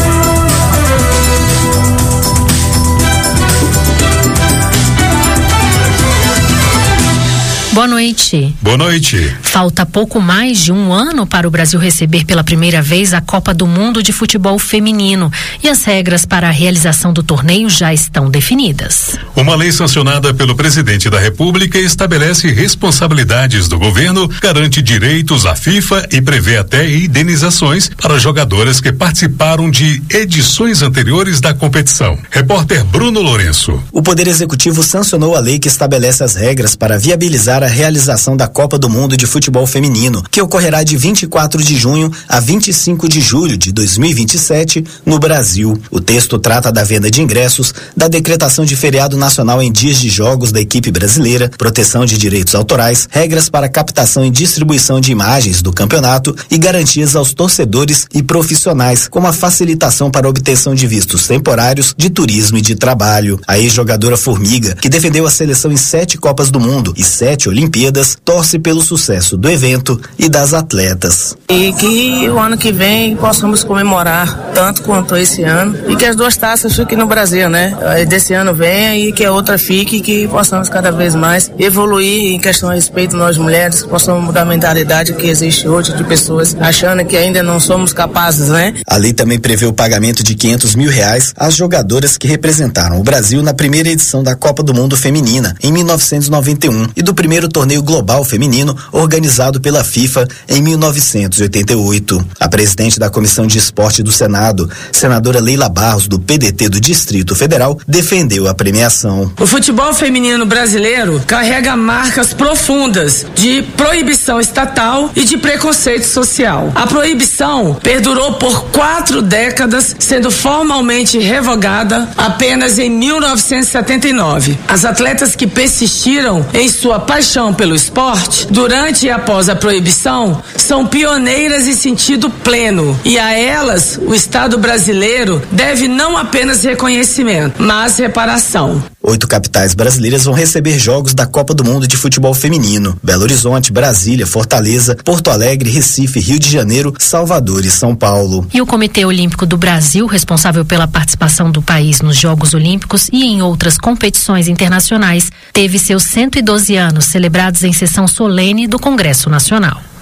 Boa noite. Boa noite. Falta pouco mais de um ano para o Brasil receber pela primeira vez a Copa do Mundo de Futebol Feminino e as regras para a realização do torneio já estão definidas. Uma lei sancionada pelo presidente da República estabelece responsabilidades do governo, garante direitos à FIFA e prevê até indenizações para jogadoras que participaram de edições anteriores da competição. Repórter Bruno Lourenço. O Poder Executivo sancionou a lei que estabelece as regras para viabilizar a realização da Copa do Mundo de Futebol Feminino, que ocorrerá de vinte e quatro de junho a vinte e cinco de julho de dois mil e vinte e sete no Brasil. O texto trata da venda de ingressos, da decretação de feriado nacional em dias de jogos da equipe brasileira, proteção de direitos autorais, regras para captação e distribuição de imagens do campeonato e garantias aos torcedores e profissionais, como a facilitação para a obtenção de vistos temporários de turismo e de trabalho. A ex-jogadora Formiga, que defendeu a seleção em sete Copas do Mundo e sete Olimpíadas, torce pelo sucesso do evento e das atletas. E que o ano que vem possamos comemorar tanto quanto esse ano e que as duas taças fiquem no Brasil, né? Desse ano venha e que a outra fique e que possamos cada vez mais evoluir em questão a respeito nós mulheres, que possamos mudar a mentalidade que existe hoje de pessoas achando que ainda não somos capazes, né? A lei também prevê o pagamento de quinhentos mil reais às jogadoras que representaram o Brasil na primeira edição da Copa do Mundo Feminina em mil novecentos e noventa e um e do primeiro torneio global feminino organizado pela FIFA em mil novecentos e oitenta e oito. A presidente da Comissão de Esporte do Senado, senadora Leila Barros, do P D T do Distrito Federal, defendeu a premiação. O futebol feminino brasileiro carrega marcas profundas de proibição estatal e de preconceito social. A proibição perdurou por quatro décadas, sendo formalmente revogada apenas em mil novecentos e setenta e nove. As atletas que persistiram em sua paixão pelo esporte, durante e após a proibição, são pioneiras em sentido pleno, e a elas o Estado brasileiro deve não apenas reconhecimento, mas reparação. Oito capitais brasileiras vão receber jogos da Copa do Mundo de Futebol Feminino: Belo Horizonte, Brasília, Fortaleza, Porto Alegre, Recife, Rio de Janeiro, Salvador e São Paulo. E o Comitê Olímpico do Brasil, responsável pela participação do país nos Jogos Olímpicos e em outras competições internacionais, teve seus cento e doze anos celebrados em sessão solene do Congresso Nacional.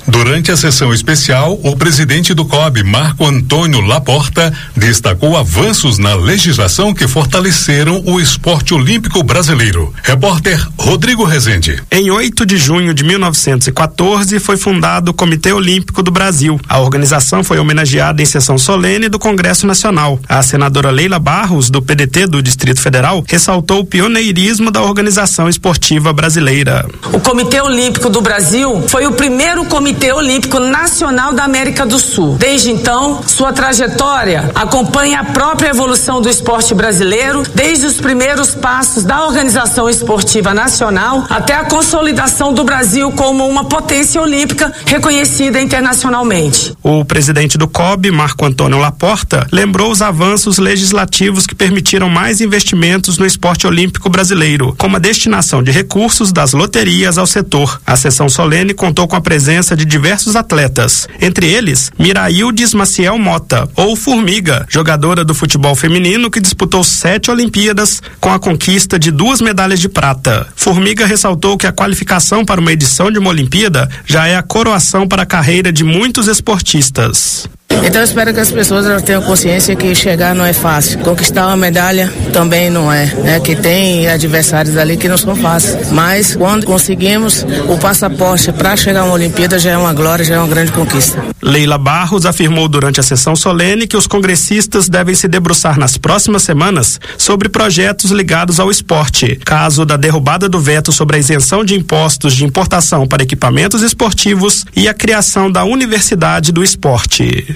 Durante a sessão especial, o presidente do C O B, Marco Antônio Laporta, destacou avanços na legislação que fortaleceram o esporte olímpico brasileiro. Repórter Rodrigo Rezende. Em oito de junho de mil novecentos e quatorze, foi fundado o Comitê Olímpico do Brasil. A organização foi homenageada em sessão solene do Congresso Nacional. A senadora Leila Barros, do P D T do Distrito Federal, ressaltou o pioneirismo da organização esportiva brasileira. O Comitê Olímpico do Brasil foi o primeiro Comitê Olímpico Nacional da América do Sul. Desde então, sua trajetória acompanha a própria evolução do esporte brasileiro, desde os primeiros passos da Organização Esportiva Nacional até a consolidação do Brasil como uma potência olímpica reconhecida internacionalmente. O presidente do C O B, Marco Antônio Laporta, lembrou os avanços legislativos que permitiram mais investimentos no esporte olímpico brasileiro, como a destinação de recursos das loterias ao setor. A sessão solene contou com a presença de diversos atletas, entre eles Miraildes Maciel Mota, ou Formiga, jogadora do futebol feminino que disputou sete Olimpíadas com a conquista de duas medalhas de prata. Formiga ressaltou que a qualificação para uma edição de uma Olimpíada já é a coroação para a carreira de muitos esportistas. Então eu espero que as pessoas tenham consciência que chegar não é fácil. Conquistar uma medalha também não é, né? Que tem adversários ali que não são fáceis. Mas quando conseguimos o passaporte para chegar a uma Olimpíada já é uma glória, já é uma grande conquista. Leila Barros afirmou durante a sessão solene que os congressistas devem se debruçar nas próximas semanas sobre projetos ligados ao esporte, caso da derrubada do veto sobre a isenção de impostos de importação para equipamentos esportivos e a criação da Universidade do Esporte.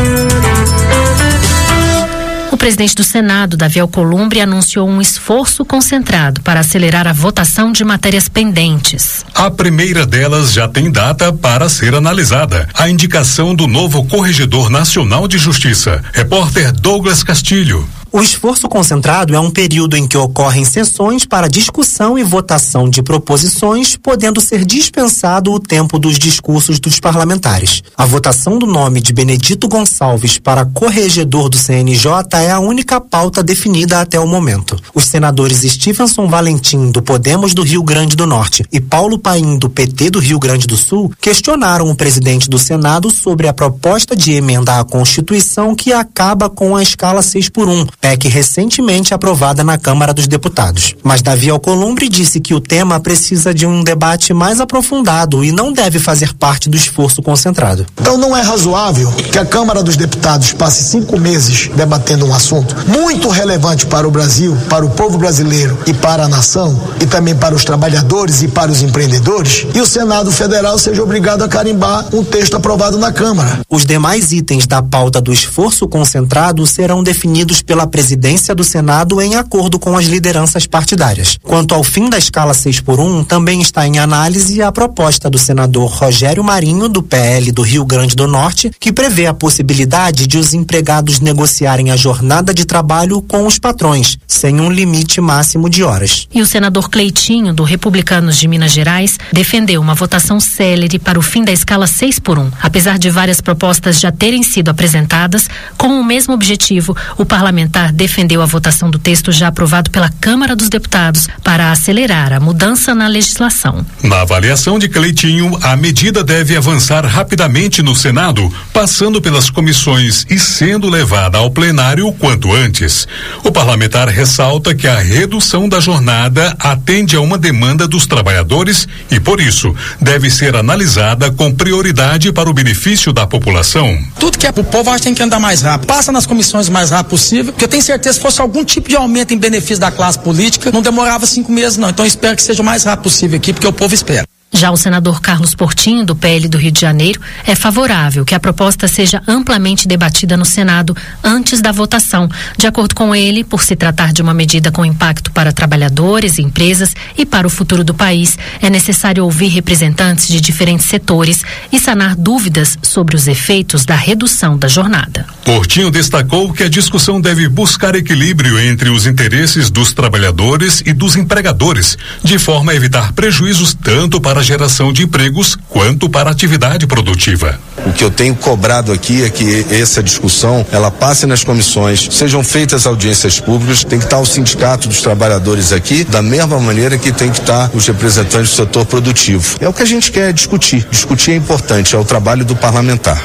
O presidente do Senado, Davi Alcolumbre, anunciou um esforço concentrado para acelerar a votação de matérias pendentes. A primeira delas já tem data para ser analisada: a indicação do novo Corregedor Nacional de Justiça. Repórter Douglas Castilho. O esforço concentrado é um período em que ocorrem sessões para discussão e votação de proposições, podendo ser dispensado o tempo dos discursos dos parlamentares. A votação do nome de Benedito Gonçalves para corregedor do C N J é a única pauta definida até o momento. Os senadores Stevenson Valentim, do Podemos do Rio Grande do Norte, e Paulo Paim, do P T do Rio Grande do Sul, questionaram o presidente do Senado sobre a proposta de emenda à Constituição que acaba com a escala seis por um. P E C recentemente aprovada na Câmara dos Deputados. Mas Davi Alcolumbre disse que o tema precisa de um debate mais aprofundado e não deve fazer parte do esforço concentrado. Então não é razoável que a Câmara dos Deputados passe cinco meses debatendo um assunto muito relevante para o Brasil, para o povo brasileiro e para a nação, e também para os trabalhadores e para os empreendedores, e o Senado Federal seja obrigado a carimbar um texto aprovado na Câmara. Os demais itens da pauta do esforço concentrado serão definidos pela presidência do Senado em acordo com as lideranças partidárias. Quanto ao fim da escala seis por um, também está em análise a proposta do senador Rogério Marinho, do P L do Rio Grande do Norte, que prevê a possibilidade de os empregados negociarem a jornada de trabalho com os patrões, sem um limite máximo de horas. E o senador Cleitinho, do Republicanos de Minas Gerais, defendeu uma votação célere para o fim da escala seis por um. Apesar de várias propostas já terem sido apresentadas, com o mesmo objetivo, o parlamentar defendeu a votação do texto já aprovado pela Câmara dos Deputados para acelerar a mudança na legislação. Na avaliação de Cleitinho, a medida deve avançar rapidamente no Senado, passando pelas comissões e sendo levada ao plenário o quanto antes. O parlamentar ressalta que a redução da jornada atende a uma demanda dos trabalhadores e, por isso, deve ser analisada com prioridade para o benefício da população. Tudo que é pro povo, acho que tem que andar mais rápido. Passa nas comissões o mais rápido possível, porque eu tenho certeza que se fosse algum tipo de aumento em benefício da classe política, não demorava cinco meses não. Então eu espero que seja o mais rápido possível aqui, porque o povo espera. Já o senador Carlos Portinho, do P L do Rio de Janeiro, é favorável que a proposta seja amplamente debatida no Senado antes da votação. De acordo com ele, por se tratar de uma medida com impacto para trabalhadores, empresas e para o futuro do país, é necessário ouvir representantes de diferentes setores e sanar dúvidas sobre os efeitos da redução da jornada. Portinho destacou que a discussão deve buscar equilíbrio entre os interesses dos trabalhadores e dos empregadores, de forma a evitar prejuízos tanto para geração de empregos quanto para a atividade produtiva. O que eu tenho cobrado aqui é que essa discussão, ela passe nas comissões, sejam feitas audiências públicas, tem que estar o sindicato dos trabalhadores aqui, da mesma maneira que tem que estar os representantes do setor produtivo. É o que a gente quer discutir. Discutir é importante, é o trabalho do parlamentar.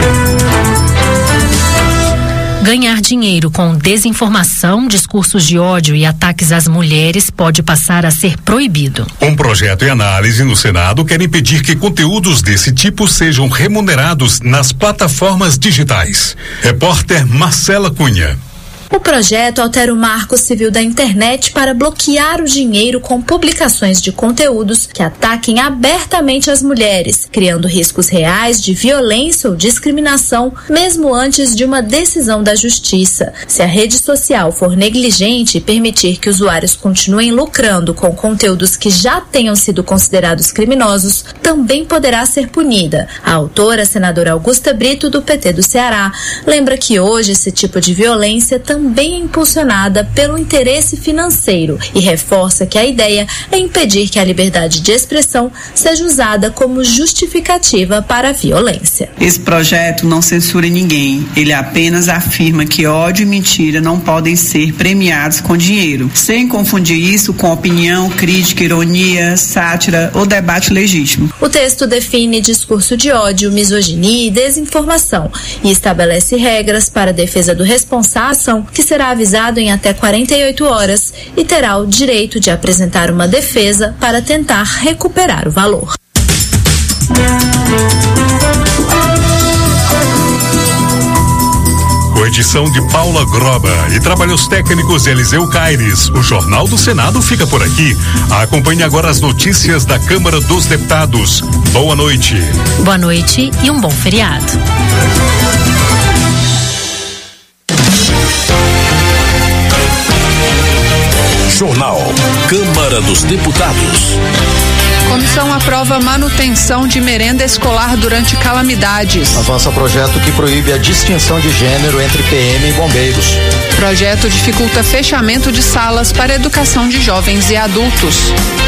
Ganhar dinheiro com desinformação, discursos de ódio e ataques às mulheres pode passar a ser proibido. Um projeto em análise no Senado quer impedir que conteúdos desse tipo sejam remunerados nas plataformas digitais. Repórter Marcela Cunha. O projeto altera o marco civil da internet para bloquear o dinheiro com publicações de conteúdos que ataquem abertamente as mulheres, criando riscos reais de violência ou discriminação, mesmo antes de uma decisão da justiça. Se a rede social for negligente e permitir que usuários continuem lucrando com conteúdos que já tenham sido considerados criminosos, também poderá ser punida. A autora, a senadora Augusta Brito, do P T do Ceará, lembra que hoje esse tipo de violência também também é impulsionada pelo interesse financeiro e reforça que a ideia é impedir que a liberdade de expressão seja usada como justificativa para a violência. Esse projeto não censura ninguém, ele apenas afirma que ódio e mentira não podem ser premiados com dinheiro, sem confundir isso com opinião, crítica, ironia, sátira ou debate legítimo. O texto define discurso de ódio, misoginia e desinformação e estabelece regras para a defesa do responsável, que será avisado em até quarenta e oito horas e terá o direito de apresentar uma defesa para tentar recuperar o valor. Com edição de Paula Groba e trabalhos técnicos Eliseu Caires, o Jornal do Senado fica por aqui. Acompanhe agora as notícias da Câmara dos Deputados. Boa noite. Boa noite e um bom feriado. Jornal Câmara dos Deputados. Comissão aprova manutenção de merenda escolar durante calamidades. Avança projeto que proíbe a distinção de gênero entre P M e bombeiros. Projeto dificulta fechamento de salas para educação de jovens e adultos.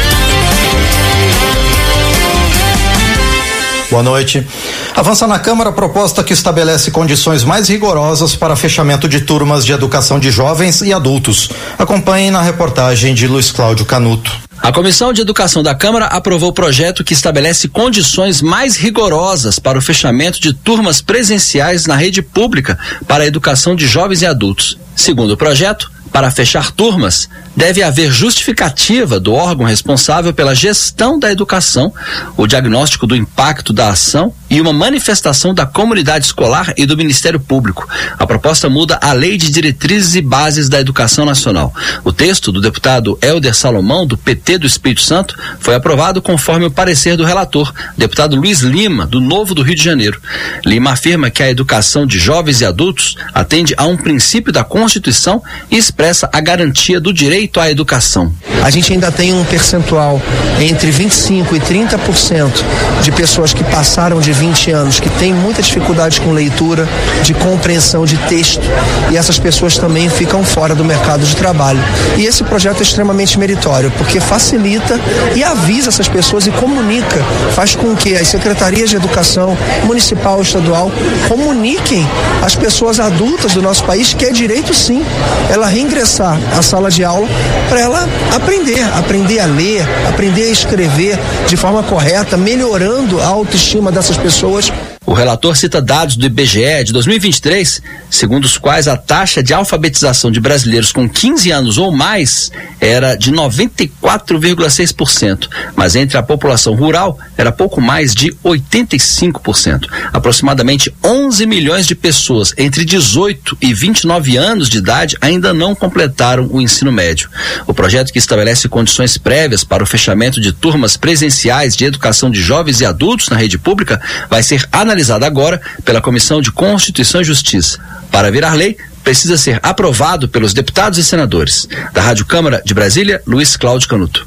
Boa noite. Avança na Câmara a proposta que estabelece condições mais rigorosas para fechamento de turmas de educação de jovens e adultos. Acompanhem na reportagem de Luiz Cláudio Canuto. A Comissão de Educação da Câmara aprovou o projeto que estabelece condições mais rigorosas para o fechamento de turmas presenciais na rede pública para a educação de jovens e adultos. Segundo o projeto, para fechar turmas, deve haver justificativa do órgão responsável pela gestão da educação, o diagnóstico do impacto da ação e uma manifestação da comunidade escolar e do Ministério Público. A proposta muda a Lei de Diretrizes e Bases da Educação Nacional. O texto do deputado Helder Salomão, do P T do Espírito Santo, foi aprovado conforme o parecer do relator, deputado Luiz Lima, do Novo do Rio de Janeiro. Lima afirma que a educação de jovens e adultos atende a um princípio da Constituição e expressa a garantia do direito à educação. A gente ainda tem um percentual entre vinte e cinco e trinta por cento de pessoas que passaram de vinte anos, que têm muita dificuldade com leitura, de compreensão de texto, e essas pessoas também ficam fora do mercado de trabalho. E esse projeto é extremamente meritório, porque facilita e avisa essas pessoas e comunica, faz com que as secretarias de educação municipal, estadual, comuniquem às pessoas adultas do nosso país que é direito sim ela reingressar à sala de aula para ela aprender, aprender a ler, aprender a escrever de forma correta, melhorando a autoestima dessas pessoas. O relator cita dados do I B G E de dois mil e vinte e três, segundo os quais a taxa de alfabetização de brasileiros com quinze anos ou mais era de noventa e quatro vírgula seis por cento, mas entre a população rural era pouco mais de oitenta e cinco por cento. Aproximadamente onze milhões de pessoas entre dezoito e vinte e nove anos de idade ainda não completaram o ensino médio. O projeto, que estabelece condições prévias para o fechamento de turmas presenciais de educação de jovens e adultos na rede pública, vai ser analisado agora pela Comissão de Constituição e Justiça. Para virar lei, precisa ser aprovado pelos deputados e senadores. Da Rádio Câmara de Brasília, Luiz Cláudio Canuto.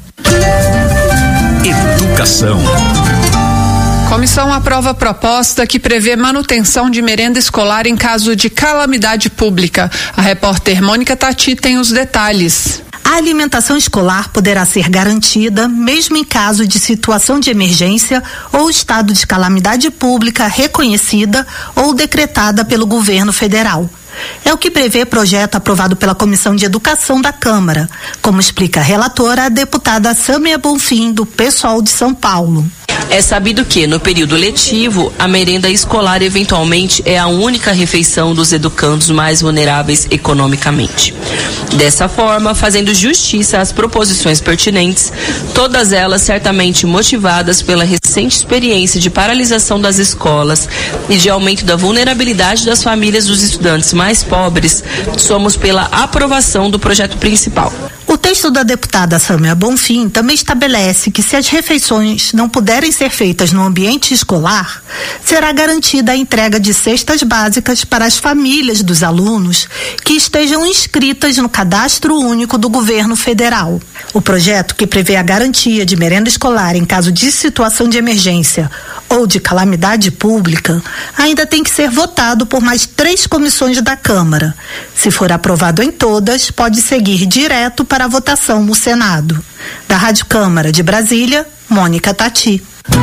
Educação. Comissão aprova proposta que prevê manutenção de merenda escolar em caso de calamidade pública. A repórter Mônica Tati tem os detalhes. A A alimentação escolar poderá ser garantida mesmo em caso de situação de emergência ou estado de calamidade pública reconhecida ou decretada pelo governo federal. É o que prevê projeto aprovado pela Comissão de Educação da Câmara, como explica a relatora, a deputada Sâmia Bonfim, do PSOL de São Paulo. É sabido que, no período letivo, a merenda escolar eventualmente é a única refeição dos educandos mais vulneráveis economicamente. Dessa forma, fazendo justiça às proposições pertinentes, todas elas certamente motivadas pela recente experiência de paralisação das escolas e de aumento da vulnerabilidade das famílias dos estudantes mais pobres, somos pela aprovação do projeto principal. O texto da deputada Sâmia Bonfim também estabelece que, se as refeições não puderem ser feitas no ambiente escolar, será garantida a entrega de cestas básicas para as famílias dos alunos que estejam inscritas no Cadastro Único do Governo Federal. O projeto, que prevê a garantia de merenda escolar em caso de situação de emergência ou de calamidade pública, ainda tem que ser votado por mais três comissões da Câmara. Se for aprovado em todas, pode seguir direto para a votação no Senado. Da Rádio Câmara de Brasília, Mônica Tati.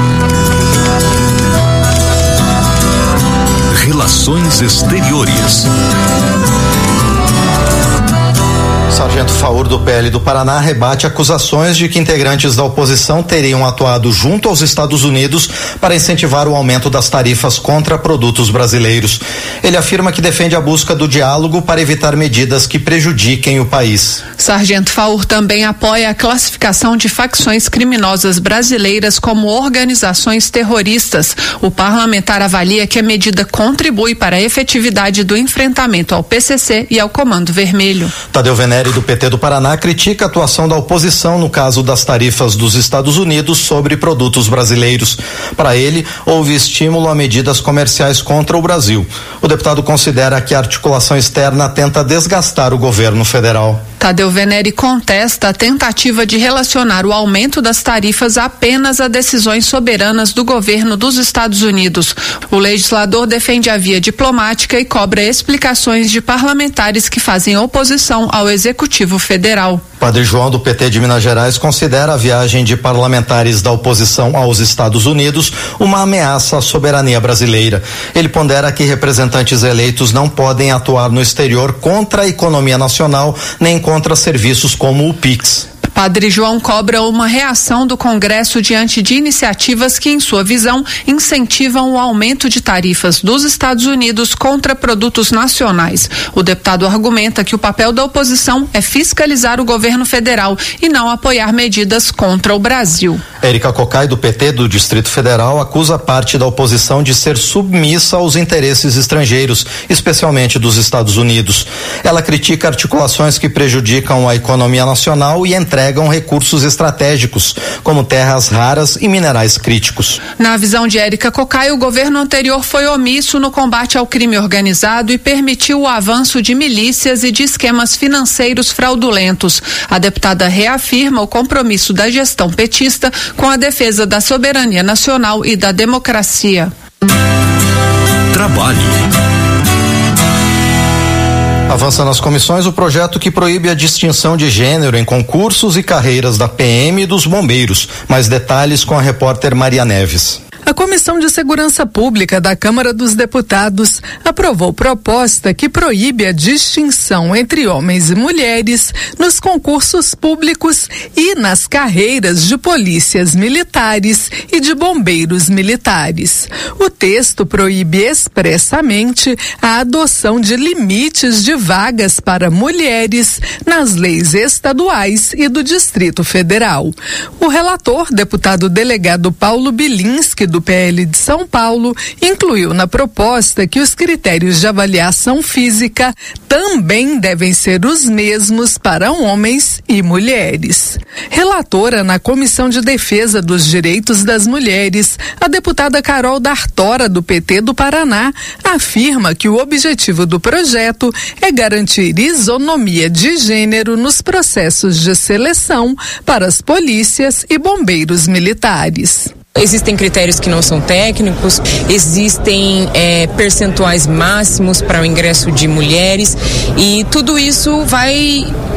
Relações Exteriores. Sargento Faur, do P L do Paraná, rebate acusações de que integrantes da oposição teriam atuado junto aos Estados Unidos para incentivar o aumento das tarifas contra produtos brasileiros. Ele afirma que defende a busca do diálogo para evitar medidas que prejudiquem o país. Sargento Faur também apoia a classificação de facções criminosas brasileiras como organizações terroristas. O parlamentar avalia que a medida contribui para a efetividade do enfrentamento ao P C C e ao Comando Vermelho. Tadeu Venere, do P T do Paraná, critica a atuação da oposição no caso das tarifas dos Estados Unidos sobre produtos brasileiros. Para ele, houve estímulo a medidas comerciais contra o Brasil. O deputado considera que a articulação externa tenta desgastar o governo federal. Tadeu Venere contesta a tentativa de relacionar o aumento das tarifas apenas a decisões soberanas do governo dos Estados Unidos. O legislador defende a via diplomática e cobra explicações de parlamentares que fazem oposição ao Executivo Federal. Padre João, do P T de Minas Gerais, considera a viagem de parlamentares da oposição aos Estados Unidos uma ameaça à soberania brasileira. Ele pondera que representantes eleitos não podem atuar no exterior contra a economia nacional nem contra serviços como o Pix. Padre João cobra uma reação do Congresso diante de iniciativas que, em sua visão, incentivam o aumento de tarifas dos Estados Unidos contra produtos nacionais. O deputado argumenta que o papel da oposição é fiscalizar o governo federal e não apoiar medidas contra o Brasil. Érica Cocai, do P T do Distrito Federal, acusa parte da oposição de ser submissa aos interesses estrangeiros, especialmente dos Estados Unidos. Ela critica articulações que prejudicam a economia nacional e entrega entregam recursos estratégicos, como terras raras e minerais críticos. Na visão de Érica Cocai, o governo anterior foi omisso no combate ao crime organizado e permitiu o avanço de milícias e de esquemas financeiros fraudulentos. A deputada reafirma o compromisso da gestão petista com a defesa da soberania nacional e da democracia. Trabalho. Avança nas comissões o projeto que proíbe a distinção de gênero em concursos e carreiras da P M e dos bombeiros. Mais detalhes com a repórter Maria Neves. A Comissão de Segurança Pública da Câmara dos Deputados aprovou proposta que proíbe a distinção entre homens e mulheres nos concursos públicos e nas carreiras de polícias militares e de bombeiros militares. O texto proíbe expressamente a adoção de limites de vagas para mulheres nas leis estaduais e do Distrito Federal. O relator, deputado delegado Paulo Bilinski, do P L de São Paulo, incluiu na proposta que os critérios de avaliação física também devem ser os mesmos para homens e mulheres. Relatora na Comissão de Defesa dos Direitos das Mulheres, a deputada Carol D'Artora, do P T do Paraná, afirma que o objetivo do projeto é garantir isonomia de gênero nos processos de seleção para as polícias e bombeiros militares. Existem critérios que não são técnicos, existem é, percentuais máximos para o ingresso de mulheres e tudo isso vai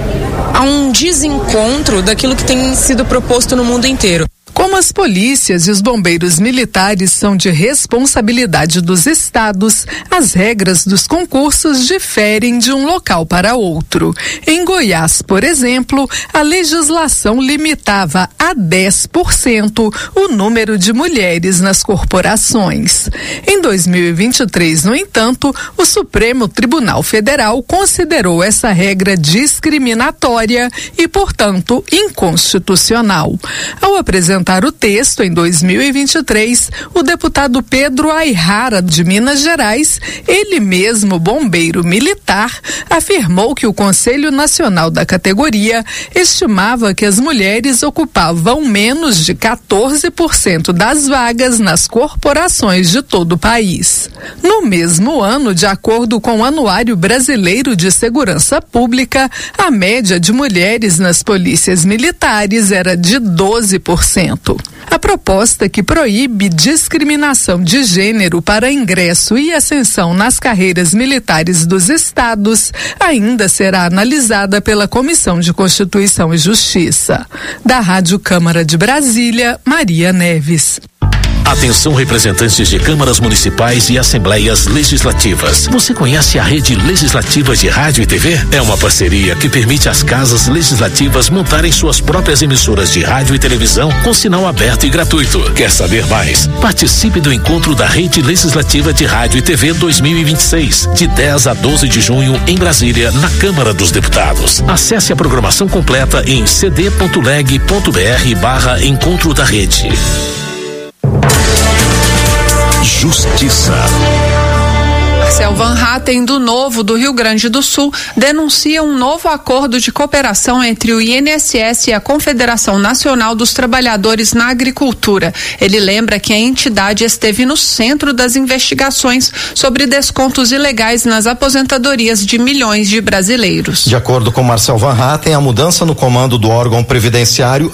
a um desencontro daquilo que tem sido proposto no mundo inteiro. Como as polícias e os bombeiros militares são de responsabilidade dos estados, as regras dos concursos diferem de um local para outro. Em Goiás, por exemplo, a legislação limitava a dez por cento o número de mulheres nas corporações. Em dois mil e vinte e três, no entanto, o Supremo Tribunal Federal considerou essa regra discriminatória e, portanto, inconstitucional. Ao apresentar o texto em dois mil e vinte e três, o deputado Pedro Ayrara, de Minas Gerais, ele mesmo bombeiro militar, afirmou que o Conselho Nacional da categoria estimava que as mulheres ocupavam menos de quatorze por cento das vagas nas corporações de todo o país. No mesmo ano, de acordo com o Anuário Brasileiro de Segurança Pública, a média de mulheres nas polícias militares era de doze por cento. A proposta que proíbe discriminação de gênero para ingresso e ascensão nas carreiras militares dos estados ainda será analisada pela Comissão de Constituição e Justiça. Da Rádio Câmara de Brasília, Maria Neves. Atenção, representantes de câmaras municipais e assembleias legislativas. Você conhece a Rede Legislativa de Rádio e T V? É uma parceria que permite às casas legislativas montarem suas próprias emissoras de rádio e televisão com sinal aberto e gratuito. Quer saber mais? Participe do encontro da Rede Legislativa de Rádio e T V dois mil e vinte e seis, de dez a doze de junho, em Brasília, na Câmara dos Deputados. Acesse a programação completa em cd.leg.br barra Encontro da Rede. Justiça. Marcel Van Hatten, do Novo do Rio Grande do Sul, denuncia um novo acordo de cooperação entre o I N S S e a Confederação Nacional dos Trabalhadores na Agricultura. Ele lembra que a entidade esteve no centro das investigações sobre descontos ilegais nas aposentadorias de milhões de brasileiros. De acordo com Marcel Van Hatten, a mudança no comando do órgão previdenciário